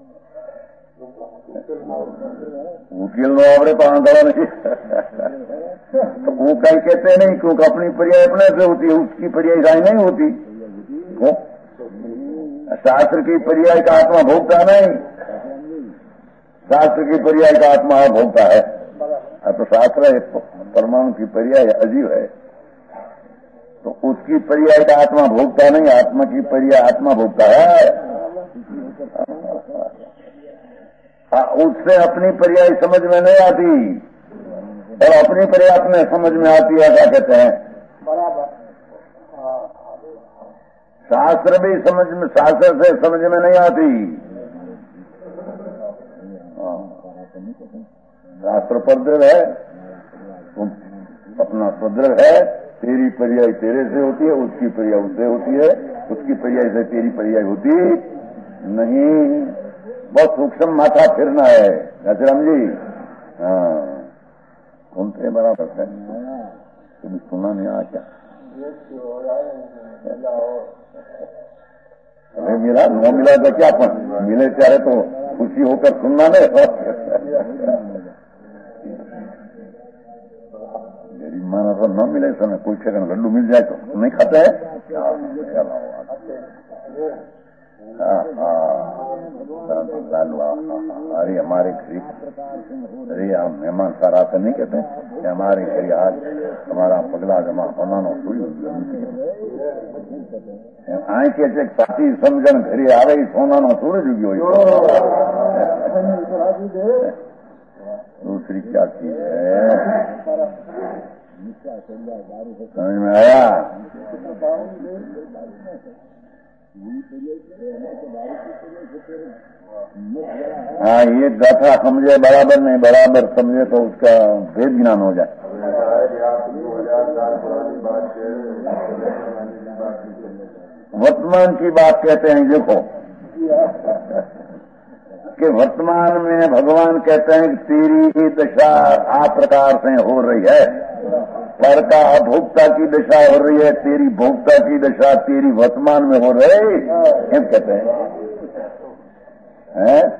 वकील नो आवड़े तो आंदोलन नहीं तो वो कहीं कहते नहीं, क्योंकि अपनी पर्याय अपने से होती है, उसकी पर्याय गाय नहीं होती। वो शास्त्र की पर्याय का आत्मा भोगता नहीं, शास्त्र की पर्याय का आत्मा भोगता है। तो शास्त्र है परमाणु की पर्याय अजीव है, तो उसकी पर्याय का आत्मा भोगता नहीं, आत्मा की पर्याय आत्मा भोगता है। हाँ, उससे अपनी पर्याय समझ में नहीं आती और अपनी पर्याय अपने समझ में आती है, क्या कहते हैं बराबर। शास्त्र भी समझ में, शास्त्र से समझ में नहीं आती, शास्त्र पदृढ़ है, अपना पदृढ़ है, तेरी पर्याय तेरे से होती है, उसकी पर्याय उससे होती है, उसकी पर्याय से तेरी पर्याय होती नहीं, बस सूक्ष्म माथा फिरना है नजरम जी। हाँ सुनते बराबर है, तुम सुना नहीं आ क्या अरे मिला नो मिला तो क्या अपन मिले चाहे तो खुशी होकर सुनना नहीं। मेरी माना तो न मिले तो न कोई सेकंड लड्डू मिल जाए तो नहीं खाता है। अरे हमारे घर, अरे हम मेहमान सारा तो नहीं कहते कि हमारे घर आज हमारा पगला जमा होना न हुई आए के साथी समझन घरे आवे सोना न सूरज उगी हुई। दूसरी क्या चीज है समझ में आया? हाँ ये गाथा समझे बराबर नहीं बराबर समझे तो उसका भेद ज्ञान हो जाए। वर्तमान की बात कहते हैं, देखो कि वर्तमान में भगवान कहते हैं कि तेरी ही दशा आ प्रकार से हो रही है, पर का अभोक्ता की दशा हो रही है, तेरी भोक्ता की दशा तेरी वर्तमान में हो रही है, कहते हैं हैं?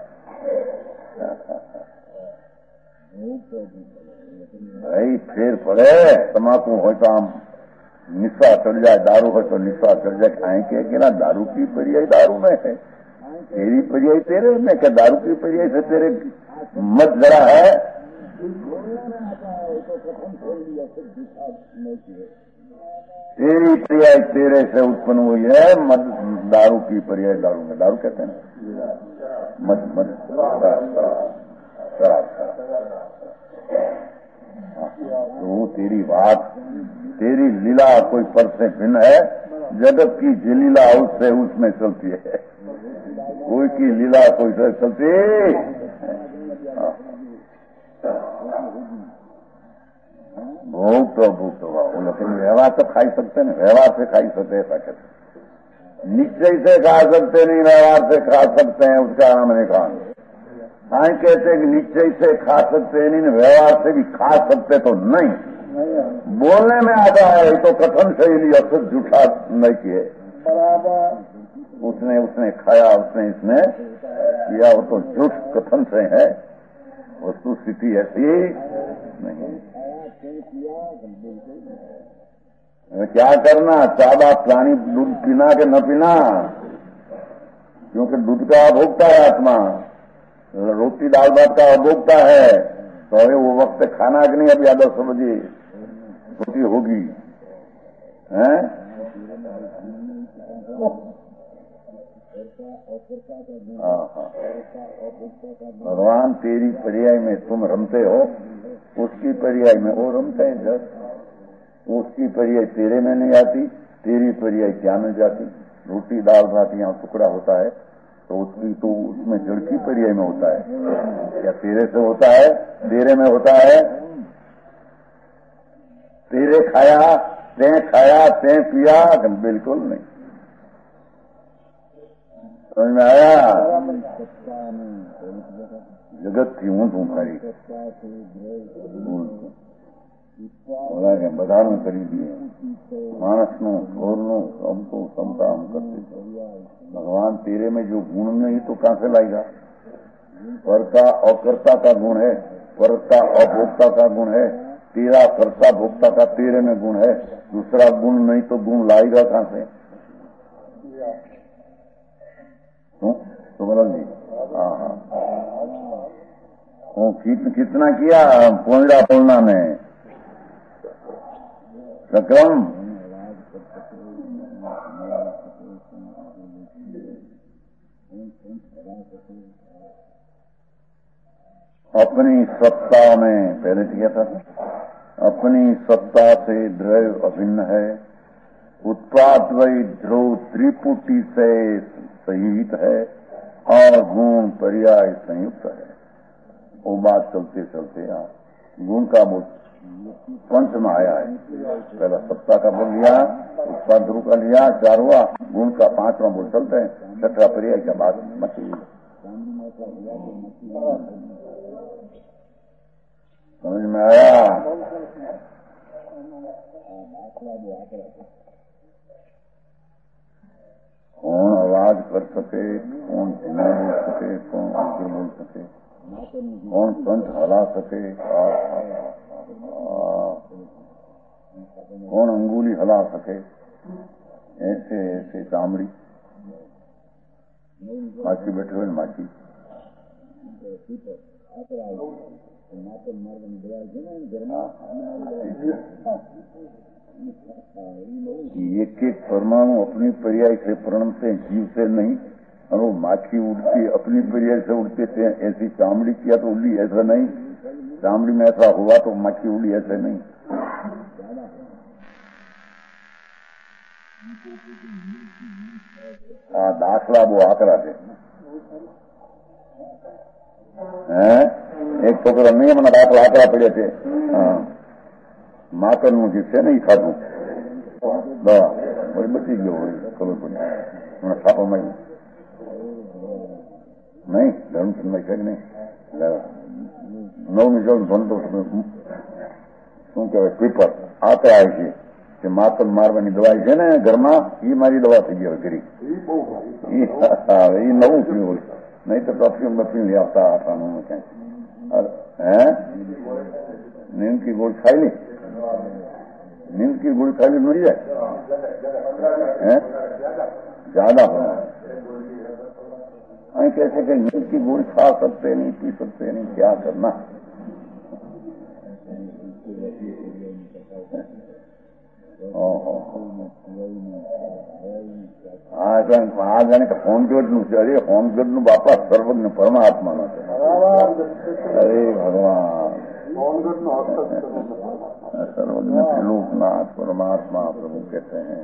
भाई फिर पड़े तम्बाकू हो तो आम निशा चढ़ जाए, दारू हो तो निशा चढ़ जाए, खाए के ना दारू की पर्याय दारू में है, तेरी पर्याय तेरे में, क्या दारू की पर्याय से तेरे मत जरा है। तेरी पर्याय तेरे से उत्पन्न हुई है, मद दारू की पर्याय दारू में, दारू कहते हैं मद मद तो वो तेरी बात तेरी लीला कोई पर से भिन्न है, जगत की लीला उससे उसमें चलती है, कोई की लीला कोई से चलती। भोग तो भोग तो लेकिन व्यवहार तो खाई सकते हैं, व्यवहार से खाई सकते ऐसा कहते, निश्चय से खा सकते नहीं, व्यवहार से खा सकते हैं, उसका नाम नहीं खान। हाँ कहते हैं कि निश्चय से खा सकते नहीं, व्यवहार से भी खा सकते तो नहीं, बोलने में आता है तो कथन से ही अक्सर झूठा नहीं किए बराबर, उसने उसने खाया उसने इसने किया, वो तो झूठ कथन से है, वस्तु स्थिति ऐसी नहीं। क्या करना, चाबा प्राणी दूध पीना के न पीना, क्योंकि दूध का भोगता है आत्मा, रोटी दाल भात का भोगता है। तो अरे वो वक्त खाना कि नहीं, अब यादव दस बजे रोटी होगी हैं? हाँ हाँ, भगवान तेरी पर्याय में तुम रमते हो, उसकी पर्याय में वो रमते हैं। जब उसकी पर्याय तेरे में नहीं आती, तेरी पर्याय क्या में जाती। रोटी दाल भात यहाँ टुकड़ा होता है तो उसकी तो उसमें जड़ की पर्याय में होता है, क्या तेरे से होता है? तेरे में होता है। तेरे खाया, ते खाया, ते पिया, बिल्कुल नहीं। समझ में आया? जगत थी हूँ तुम्हारी बोला कि बधानु કરી दिए मानसનું ढोरનું समतो समता हम करते। भगवान तेरे में जो गुण नहीं तो कहां से लाएगा? कर्ता अकर्ता का गुण है, कर्ता अभोक्ता का गुण है, तेरा कर्ता भोक्ता का तेरे में गुण है। दूसरा गुण नहीं तो गुण लाएगा कहां से? तो बोला जी हाँ हाँ, कितना किया पोंडा बोलना ने विक्रम। अपनी सत्ता में पहले किया था, अपनी सत्ता से द्रव्य अभिन्न है, उत्पाद वही ध्रुव त्रिपुटी से सहित है और गुण पर्याय संयुक्त है। वो बात चलते चलते आ गुण का बोल पंच में आया है। पहला सत्ता का बोल लिया, उत्पाद ध्रुव का लिया, चार हुआ, गुण का पांचवा बोल चलते हैं। छठा पर्याय का बात मची। समझ में आया? कौन आवाज कर सके, कौन धीमा बोल सके, कौन आगे बोल सके, कौन कंठ हला सके, आ, आ, आ, कौन अंगुली हला सके, ऐसे ऐसे चामड़ी माची बैठे हुए माची। एक एक परमाणु अपनी पर्याय से प्रणमते हैं, जीव से नहीं। और वो माछी उड़ती अपनी पर्याय से उड़ते थे, ऐसी चामड़ी किया तो उड़ी, ऐसा नहीं। चामड़ी में ऐसा हुआ तो माछी उड़ी, ऐसे नहीं। हाँ, दाखला वो आंकड़ा थे एक छोकरा नहीं મને દાખલા આંકડા પડ્યા છે। માકડનું જે છે ને એ ખાધું વળી બચી ગયો, વળી ખબર પડી હમણાં છાપા મારી નહીં ધર્મચંદ છે કે નહીં નવમી જણ ભણતો શું કહેવાય પેપર આંકડા આવે છે કે માકડ મારવાની દવાઈ છે ને ઘરમાં એ મારી દવા થઈ ગઈ ઘરી એ નવું થયું, नहीं तो परफ्यूम बफ्यूम ले आता आसानों में कहीं है। नींद की गोली खाई ली, नींद की गोली खाई ली मर जाए है ज्यादा होना। कैसे कि नींद की गोली खा सकते नहीं, पी सकते नहीं, क्या करना। આ જાણે કે હોમગઢ નું છે। અરે હોમગઢ નું બાપા સર્વજ્ઞ પરમાત્મા નો છે। અરે ભગવાન सर्वज्ञ लोकनाथ परमात्मा प्रभु कहते हैं।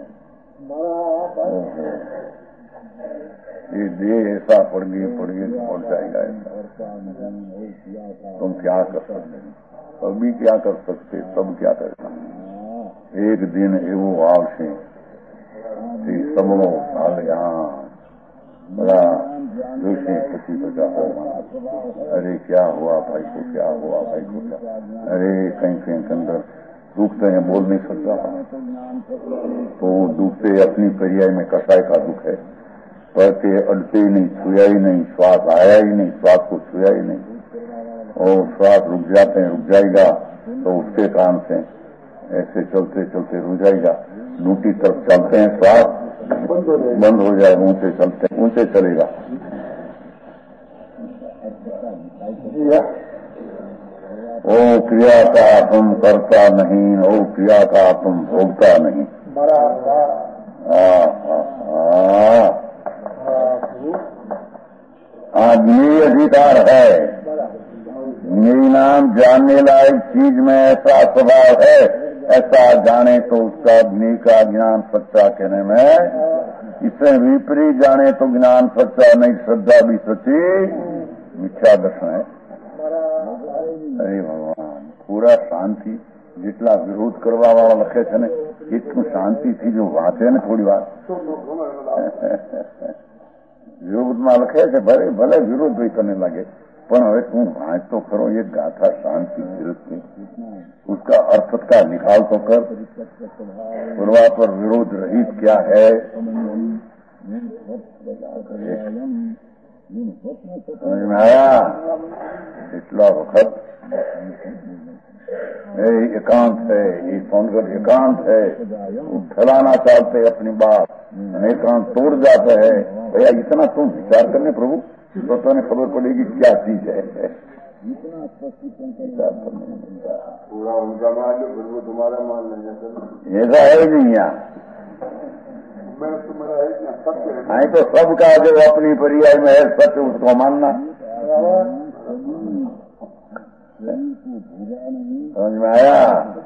ये देह ऐसा पड़ गई पड़ गई पड़ जाएगा ऐसा, तुम क्या कर सकते? अभी क्या कर सकते, सब क्या करना। एक दिन एवो आवशे सबो हाल यहाँ बड़ा जोशे पची बचा हो। अरे क्या हुआ भाई को, क्या हुआ भाई को, क्या अरे कहीं कहीं के अंदर दुखते हैं, बोल नहीं सकता तो दुख से अपनी पर्याय में कसाई का दुख है। पढ़ते अड़ते ही नहीं, छुआ ही नहीं, श्वास आया ही नहीं, श्वास को छुआ ही नहीं और श्वास रुक जाते हैं, रुक जाएगा तो उसके कारण से ऐसे चलते चलते रुक जाएगा। दूसरी तरफ चलते हैं, श्वास बंद हो जाए, ऊंचे चलते ऊंचे चलेगा। ओ क्रिया का तुम करता नहीं, ओ क्रिया का तुम भोगता नहीं। आज ये अधिकार है। मेरी नाम जानने लायक चीज में ऐसा स्वभाव है, ऐसा जाने तो उसका ज्ञ का ज्ञान सच्चा कहने में, इससे विपरीत जाने तो ज्ञान सच्चा नहीं, श्रद्धा भी सच्ची, मिथ्या दर्शन है। अरे भगवान, पूरा शांति જેટલા વિરોધ કરવા વાળા લખે છે ને એટલું શાંતિથી જો વાંચે ને થોડી વાર, વિરોધમાં લખે છે ભલે ભલે વિરોધ ભાઈ તને લાગે, પણ હવે તું વાંચ તો ખરો ये गाथा शांति विरोध की, उसका अर्थ का निकाल तो कर। पूर्वा पर विरोध रहित क्या है, समझ में आया? इतना वक्त ये एकांत है, ये सोनगढ़ एकांत है, फैलाना चाहते अपनी बात, एकांत तोड़ जाते हैं। भैया इतना तुम विचार करने प्रभु तो तुम्हें खबर पड़ेगी क्या चीज है। पूरा उनका मान लो, फिर वो तुम्हारा मान लेंगे। ऐसा है नहीं यहाँ, मैं तुम्हारा है क्या सत्य है? नहीं तो सबका जो अपनी पर्याय में है सत्य उसको मानना। समझ में आया?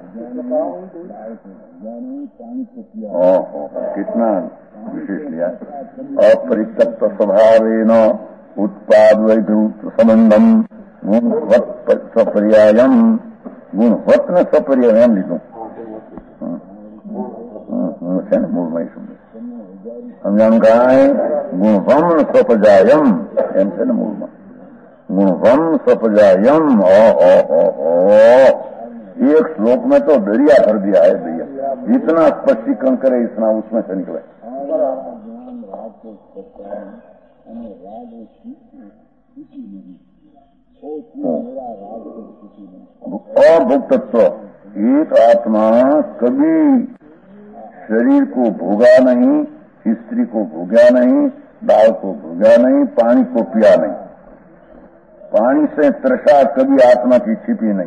ओहो कितना विशेष लिया। अपरित्यक्त स्वभावेन उत्पाद वैधूत संबंधम गुणवत् सपर्यायम, गुणवत् न सपर्यायम લીધું છે ને મૂળમાં સમજાણું કાંઈ ગુણવમ સ્વપજાયમ એમ છે ને મૂળમાં, गुणवम स्वपजायम। एक श्लोक में तो दरिया भर दिया है भैया, जितना स्पष्टीकरण करे इतना उसमें से निकले। अभुक्तत्व, एक आत्मा कभी शरीर को भोगा नहीं, स्त्री को भोगा नहीं, दाल को भोगा नहीं, पानी को पिया नहीं। पानी से तृषा कभी आत्मा की छिपी नहीं।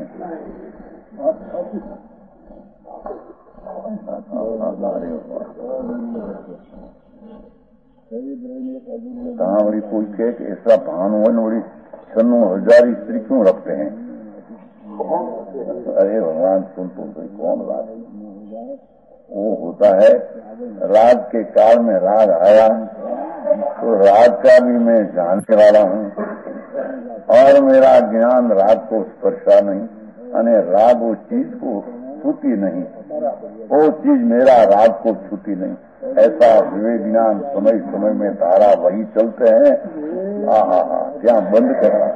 कहाँ बड़ी कोई कहे कि ऐसा भान हो न बड़ी छन्नू हजार स्त्री क्यों रखते हैं? अरे भगवान सुन तुम तो कौन राग, वो होता है राग के काल में राग आया तो राग का भी मैं जानने वाला हूँ और मेरा ज्ञान राग को स्पर्शा नहीं, अने राग वो चीज को छूती नहीं, वो चीज मेरा राग को छूती नहीं। ऐसा विवेक ज्ञान समय समय में धारा वही चलते हैं। हाँ हाँ हाँ क्या बंद करना,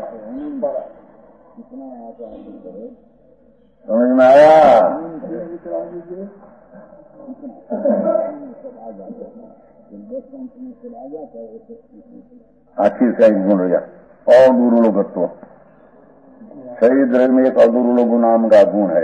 समझ में आया? आखिर का एक गुण हो गया अदुर्लभत्व। शरीर में एक अदुर्लभ नाम का गुण है,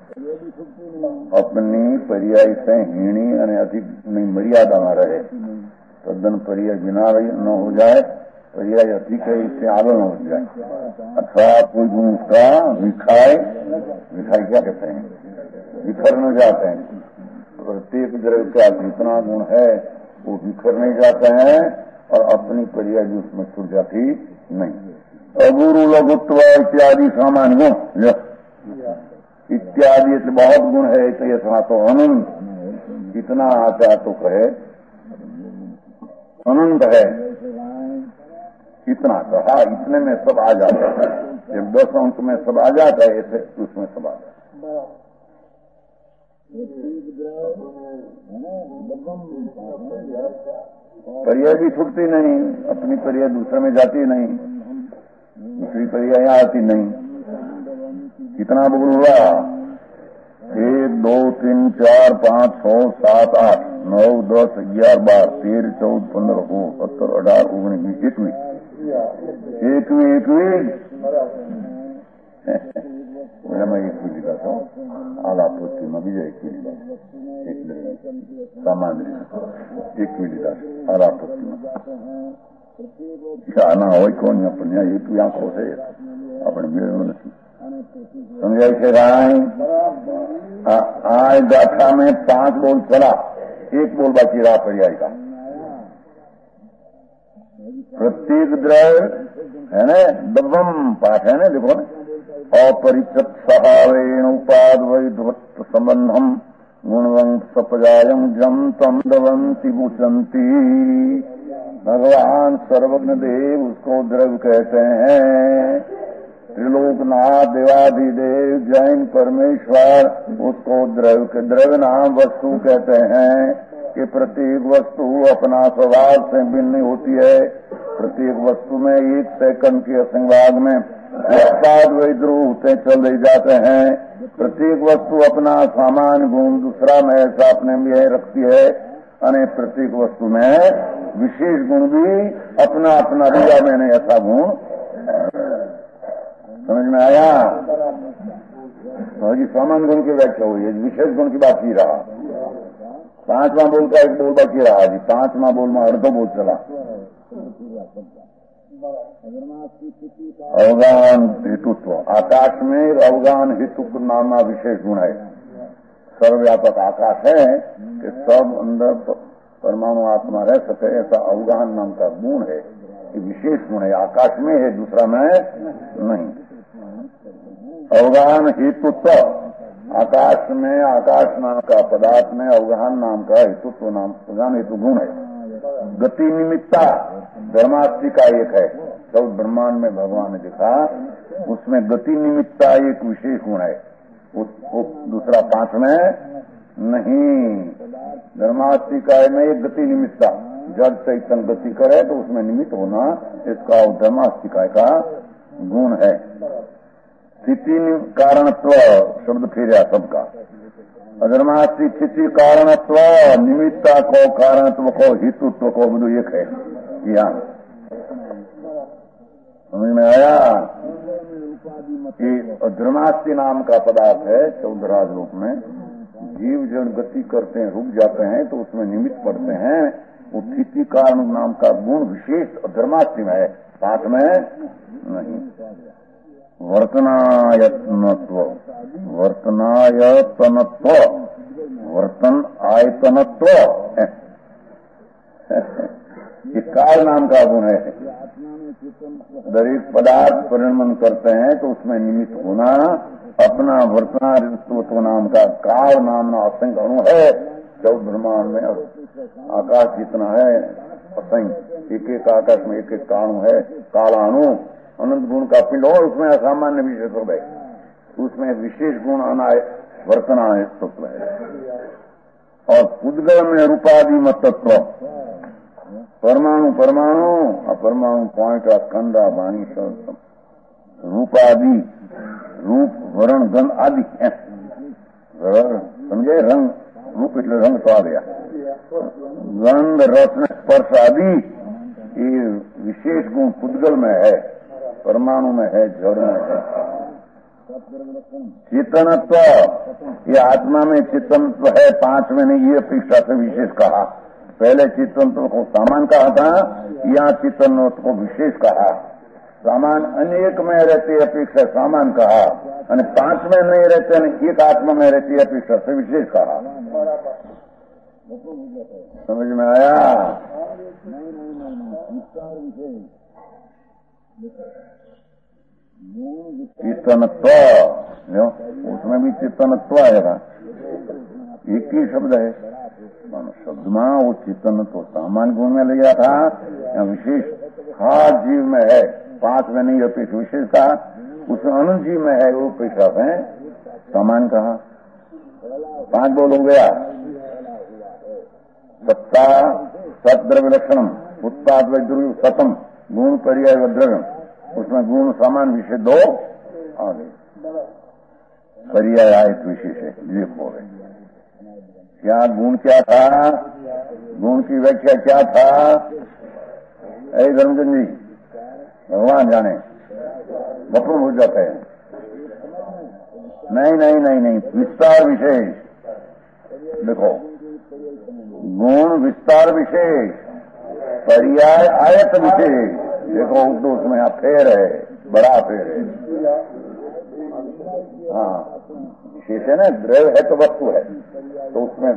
अपनी पर्याय से हीणी અને અધિકની મર્યાદામાં રહે, તદ્દન पर्याय बिना न हो जाए, पर्याय अधिक है इससे आगे न हो जाए, अथवा कोई गुण उसका विखाए, विखाई क्या कहते हैं, विखर न जाते हैं। प्रत्येक द्रव्य का जितना गुण है वो विखर नहीं जाते हैं और अपनी पर्याय भी उसमें छूट जाती नहीं। अगुरु लघुत्व इत्यादि सामान्य गुण इत्यादि એટલે बहुत गुण है, तो यथा तो अनंत इतना आता तो कहे अनंत है, इतना कहा इतने में सब आ जाता है। जब दस अंक में सब आ जाता है ऐसे उसमें सब आ जाता है। पर्याय भी छूटती नहीं, अपनी पर्याय दूसरे में जाती नहीं, दूसरी पर्याय यहाँ आती नहीं। कितना बोल हुआ? एक दो तीन चार पाँच छह सात आठ नौ दस ग्यारह बारह तेरह चौदह पंद्रह सोलह सत्तर अठारह उन्नीस बीस इक्कीस एकवी एकवी એમાં એક બીજી વાત આલાપોથીમાં બીજા એક બીજી વાત એટલે સામાન્ય એક બીજી વાત આલાપોથીમાં આના હોય કોણ પણ ત્યાં એટલી આંખો છે આપણે મેળવ્યું નથી समझाई से राय आय गाथा में पांच बोल चला, एक बोल बाकी रहा पर्याय का। प्रत्येक द्रव्य है ना दबम पाठ है ना, देखो अपरिचित सहावेण उपाद वैधवत् संबंधम गुणवंत सपजायम जम तम दवंती मुचंती। भगवान सर्वज्ञ देव उसको द्रव्य कहते हैं। त्रिलोकनाथ देवाधिदेव जैन परमेश्वर उसको द्रव्य द्रव्य नाम वस्तु कहते हैं कि प्रत्येक वस्तु अपना स्वभाव से भिन्न होती है। प्रत्येक वस्तु में एक सेकंड के असंभाग में अर्थात वैद्रू होते चले जाते हैं। प्रत्येक वस्तु अपना सामान्य गुण दूसरा में ऐसा अपने में रखती है और प्रत्येक वस्तु में विशेष गुण भी अपना अपना दिया मैंने ऐसा गुण। समझ में आया? तो जी सामान्य गुण की व्याख्या हुई है, विशेष गुण की बात ही रहा। पांचवा बोल का एक बोल बाकी रहा जी, पांचवा बोल में अर्धो बोल चला। अवगान हेतुत्व, आकाश में अवगान हेतु नाम विशेष गुण है। सर्वव्यापक आकाश है कि सब अंदर परमाणु आत्मा रह सके ऐसा अवगान नाम का गुण है, ये विशेष गुण है। आकाश में है, दूसरा में नहीं। अवगान हेतुत्व, आकाश में आकाश नाम का पदार्थ में अवगान नाम का हेतुत्व नाम अवगान हेतु गुण है। गति निमित्ता धर्मास्थि का एक है, सब ब्रह्मांड में भगवान ने देखा उसमें गति निमित्ता एक विशेष गुण है, उस, उस दूसरा पांच में नहीं। धर्मास्थि का में एक गति निमित्ता, जब चैतन्य गति करे तो उसमें निमित्त होना इसका धर्मास्तिकाय का गुण है। स्थिति कारणत्व शब्द फेरिया सबका। अधर्मास्ति स्थिति कारणत्व, निमित्ता को कारणत्व को हेतुत्व को બધું एक है। यहाँ समझ में आया? कि अधर्मास्ति नाम का पदार्थ है चौदराज लोक में। जीव जन गति करते हैं, रुक जाते हैं तो उसमें निमित्त पड़ते हैं। वो स्थिति कारण नाम का गुण विशेष अधर्मास्ति में है, साथ में नहीं। वर्तनायतनत्व, वर्तनायतनत्व, वर्तन आयतनत्व ये काल नाम का गुण है। दरेक पदार्थ परिणमन करते हैं तो उसमें निमित्त होना अपना वर्तनायतत्व नाम का काल नामना असंख्य अणु है। चौथ ब्रह्मांड में आकाश जितना है असंख्य, एक एक आकाश में एक एक काणु है, कालाणु अनंत गुण का पिंड हो, उसमें असामान्य विशेष हो गए, उसमें विशेष गुण अनाय वर्तनाय तत्व है। और पुद्गल में रूपादि मत तत्व, परमाणु परमाणु अपरमाणु पॉइंट खंडा वाणी रूपादि, रूप वर्ण गंध आदि समझे। रंग रूप એટલે रंग तो आ गया, गंध रस स्पर्श आदि ये विशेष गुण पुद्गल में है, परमाणु में है, जड़ में है। चेतनत्व, ये आत्मा में चेतनत्व है, पांच में नहीं, ये अपेक्षा से विशेष कहा। पहले चेतनत्व को सामान कहा था, यहाँ चेतनत्व को विशेष कहा। सामान अनेक में रहते अपेक्षा सामान कहा, और पांच में नहीं रहते एक आत्मा में रहती अपेक्षा से विशेष कहा। समझ में आया? चेतनत्व, उसमें भी चेतनत्व आएगा, एक ही शब्द है। शब्द में वो चेतनत्व सामान्य गुण में लिया था, या विशेष खास जीव में है, पांच में नहीं अपेक्षा विशेष कहा। उसमें अनंत जीव में है, वो पेशा है सामान्य कहा। पांच बोल हो गया। सत्ता सत द्रव्य लक्षणम, उत्पाद वैद्रुव सतम, गुण पर्याय द्रव्यम, उसमें गुण समान विषय दो आ गए, पर्याय आयत विशेष है, एक हो गए। क्या गुण क्या था? गुण की व्याख्या क्या था? ऐ धर्मचंद जी, भगवान जाने बपन हो जाते हैं। नहीं नहीं नहीं नहीं विस्तार विशेष। देखो, गुण विस्तार विशेष, पर्याय आयत विशेष। देखो उसमें यहाँ फेर है, बड़ा फेर है। हाँ, विशेष है ना, द्रव्य है तो वस्तु है, तो उसमें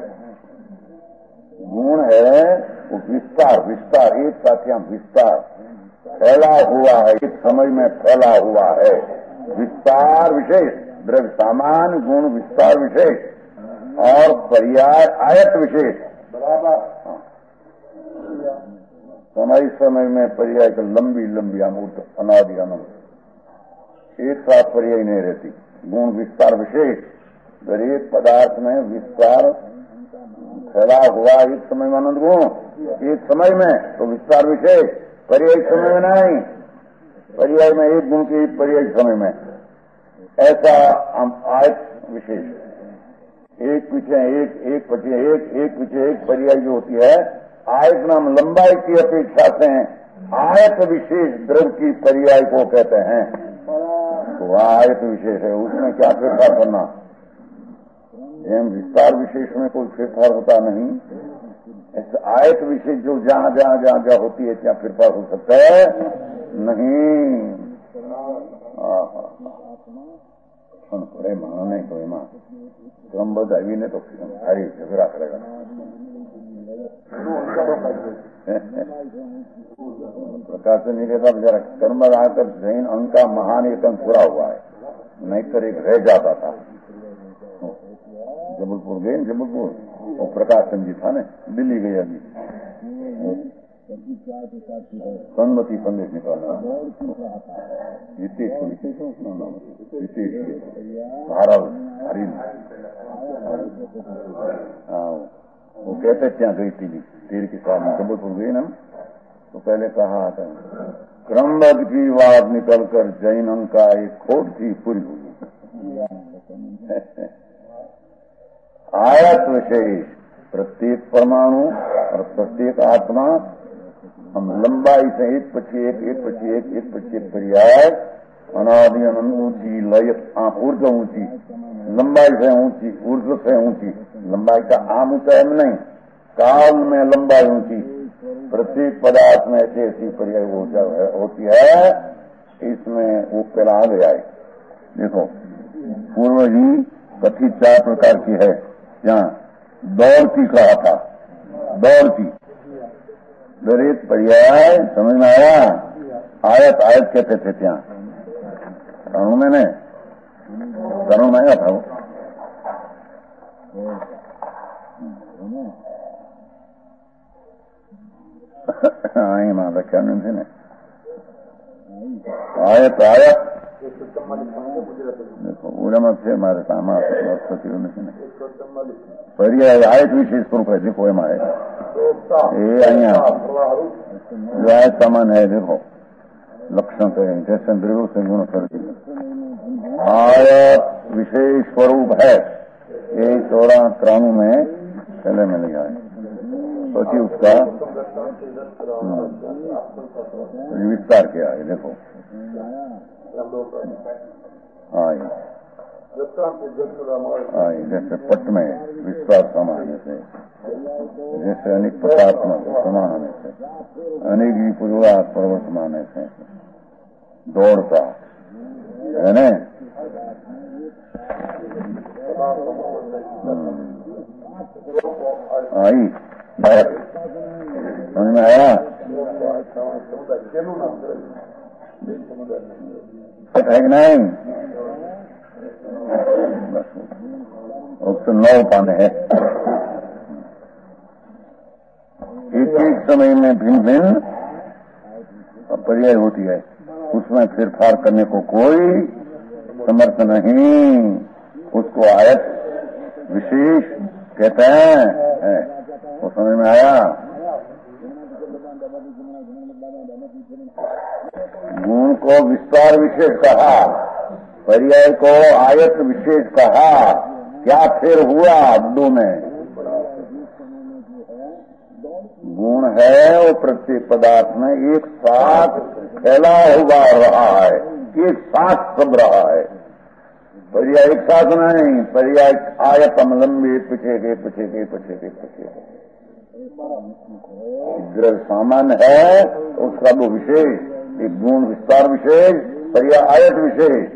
गुण है वो विस्तार। विस्तार एक साथ यहाँ विस्तार फैला हुआ है, एक समय में फैला हुआ है। विस्तार विशेष, द्रव्य सामान्य, गुण विस्तार विशेष और पर्याय आयत विशेष। बराबर। समय समय में पर्याय तो लंबी लंबी अमूर्त अनादि अनंत एक साथ पर्याय नहीं रहती। गुण विस्तार विशेष, अगर एक पदार्थ में विस्तार फैला हुआ एक समय में अनंत गुण, एक समय में तो विस्तार विशेष, पर्याय समय में नहीं। पर्याय में एक गुण के पर्याय समय में, ऐसा आयत विशेष। एक पीछे एक, एक पीछे एक, एक पीछे एक पर्याय जो होती है, आयत नाम लंबाई की अपेक्षा से आयत विशेष द्रव्य की पर्याय को कहते हैं। तो वह आयत विशेष है, उसमें क्या फेरफार करना। एवं विस्तार विशेष में कोई फेरफार होता नहीं। ऐसे आयत विशेष जो जहां जहां जहां जहां होती है क्या फेरफार हो सकता है? नहीं। सुन पड़े मानो नहीं कोई मां क्रमबद्ध अभी ने तो सारी झगड़ा करेगा। प्रकाश नहीं रहता बेचारा कर्मबद्ध आकर जैन अंक का महान एक अंक पूरा हुआ है, नहीं कर एक रह जाता था। जबलपुर गए, जबलपुर वो प्रकाश चंद जी था ने, दिल्ली गए अभी संमति संदेश निकालना, हितेश हितेश भारत हरिन, हाँ वो कहते क्या गई थी तेर के साथ जबलपुर गए ना, तो पहले कहा था क्रमबद्ध की बात निकलकर जैन अंक का एक खोट थी पूरी हुई। आयत विशेष, प्रत्येक परमाणु और प्रत्येक आत्मा हम लंबाई से एक पची एक, एक पची एक, एक पची एक पर्याय अनादि अनंत ऊंची लय ऊर्ज ऊंची, लंबाई से ऊंची, ऊर्ज से ऊंची। लंबाई का आम ऊंचाई में नहीं, काल में लंबाई ऊंची। प्रत्येक पदार्थ में ऐसी ऐसी पर्याय ऊर्जा होती है, इसमें वो पहला आ गया है। देखो पूर्व ही कथित चार प्रकार की है, यहाँ दौड़ती कहा था, दौड़ती दरेक पर्याय समझ में आया। आयत आयत कहते थे ત્યાં कानून में ने कानून में आया था वो आई मां व्याख्या थे ने आयत आयत देखो उड़म से मारे सामा पर्याय आयत विशेष स्वरूप है। देखो एम ये अहिया जो आयत सामान है, देखो लक्षण तो जैसे द्रव्यों से गुण कर आयत विशेष स्वरूप है। ये चौड़ा त्राणु में पहले में लिया है, सोचिए उसका विस्तार किया है। देखो आई आई जैसे पट में विस्तार समाने से, जैसे अनेक पदार्थ समाने से, अनेक विपुला पर्वत माने से दौड़ता है न। आई समझ में आया है कि नहीं? तो नौ पाने हैं, एक एक समय में भिन्न भिन्न पर्याय होती है, उसमें फेरफार करने को कोई समर्थ नहीं। उसको आयत विशेष कहते हैं। वो समझ में आया? गुण को विस्तार विशेष कहा, पर्याय को आयत विशेष कहा। क्या फिर हुआ अब्दू में? गुण है वो प्रत्येक पदार्थ में एक साथ फैला हुआ रहा है, एक साथ सब रहा है। पर्याय एक साथ नहीं, पर्याय आयतम लंबे पीछे के पीछे के पीछे के पीछे के द्रव्य सामान्य है तो उसका वो विशेष, एक गुण विस्तार विशेष, पर्याय आयत विशेष,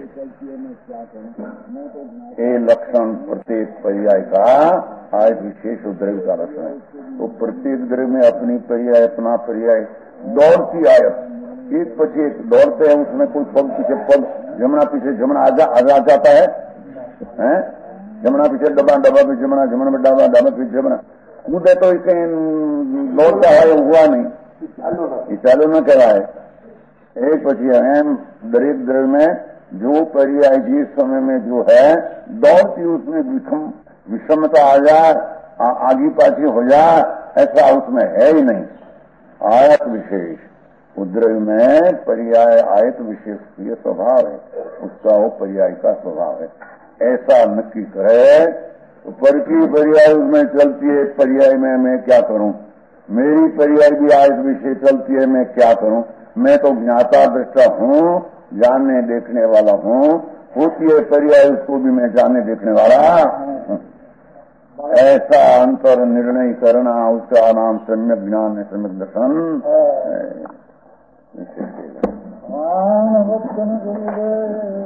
ये लक्षण प्रत्येक पर्याय का आयत विशेष और द्रव्य का लक्षण है। तो प्रत्येक द्रव्य में अपनी पर्याय, अपना पर्याय, दौड़ती आयत एक पीछे एक दौड़ते हैं, उसमें कोई पग पीछे पग, जमुना पीछे जमुना आजा आजा जाता है, हैं? जमुना पीछे डबा, डबा पीछे जमुना, जमुना में डबा, डबा पीछे जमुना, मुझे तो इसे दौड़ता है हुआ नहीं, ये चालू न करा है। एक पीछे है दरेक द्रव्य में जो पर्याय जिस समय में जो है दौड़ती, उसमें विषम विषमता आ जाए, आगे पाछी हो जाए, ऐसा उसमें है ही नहीं। आयत विशेष द्रव्य में पर्याय आयत विशेष ये स्वभाव है, उसका वो पर्याय का स्वभाव है। ऐसा नक्की करे तो पर की पर्याय उसमें चलती है, पर्याय में मैं क्या करूं, मेरी पर्याय भी आयत विशेष चलती है, मैं क्या करूं, मैं तो ज्ञाता दृष्टा हूं, जानने देखने वाला हूं, होती है पर्याय उसको भी मैं जानने देखने वाला हूं। ऐसा अंतर निर्णय करना उसका नाम सम्यक ज्ञान है, सम्यक दर्शन।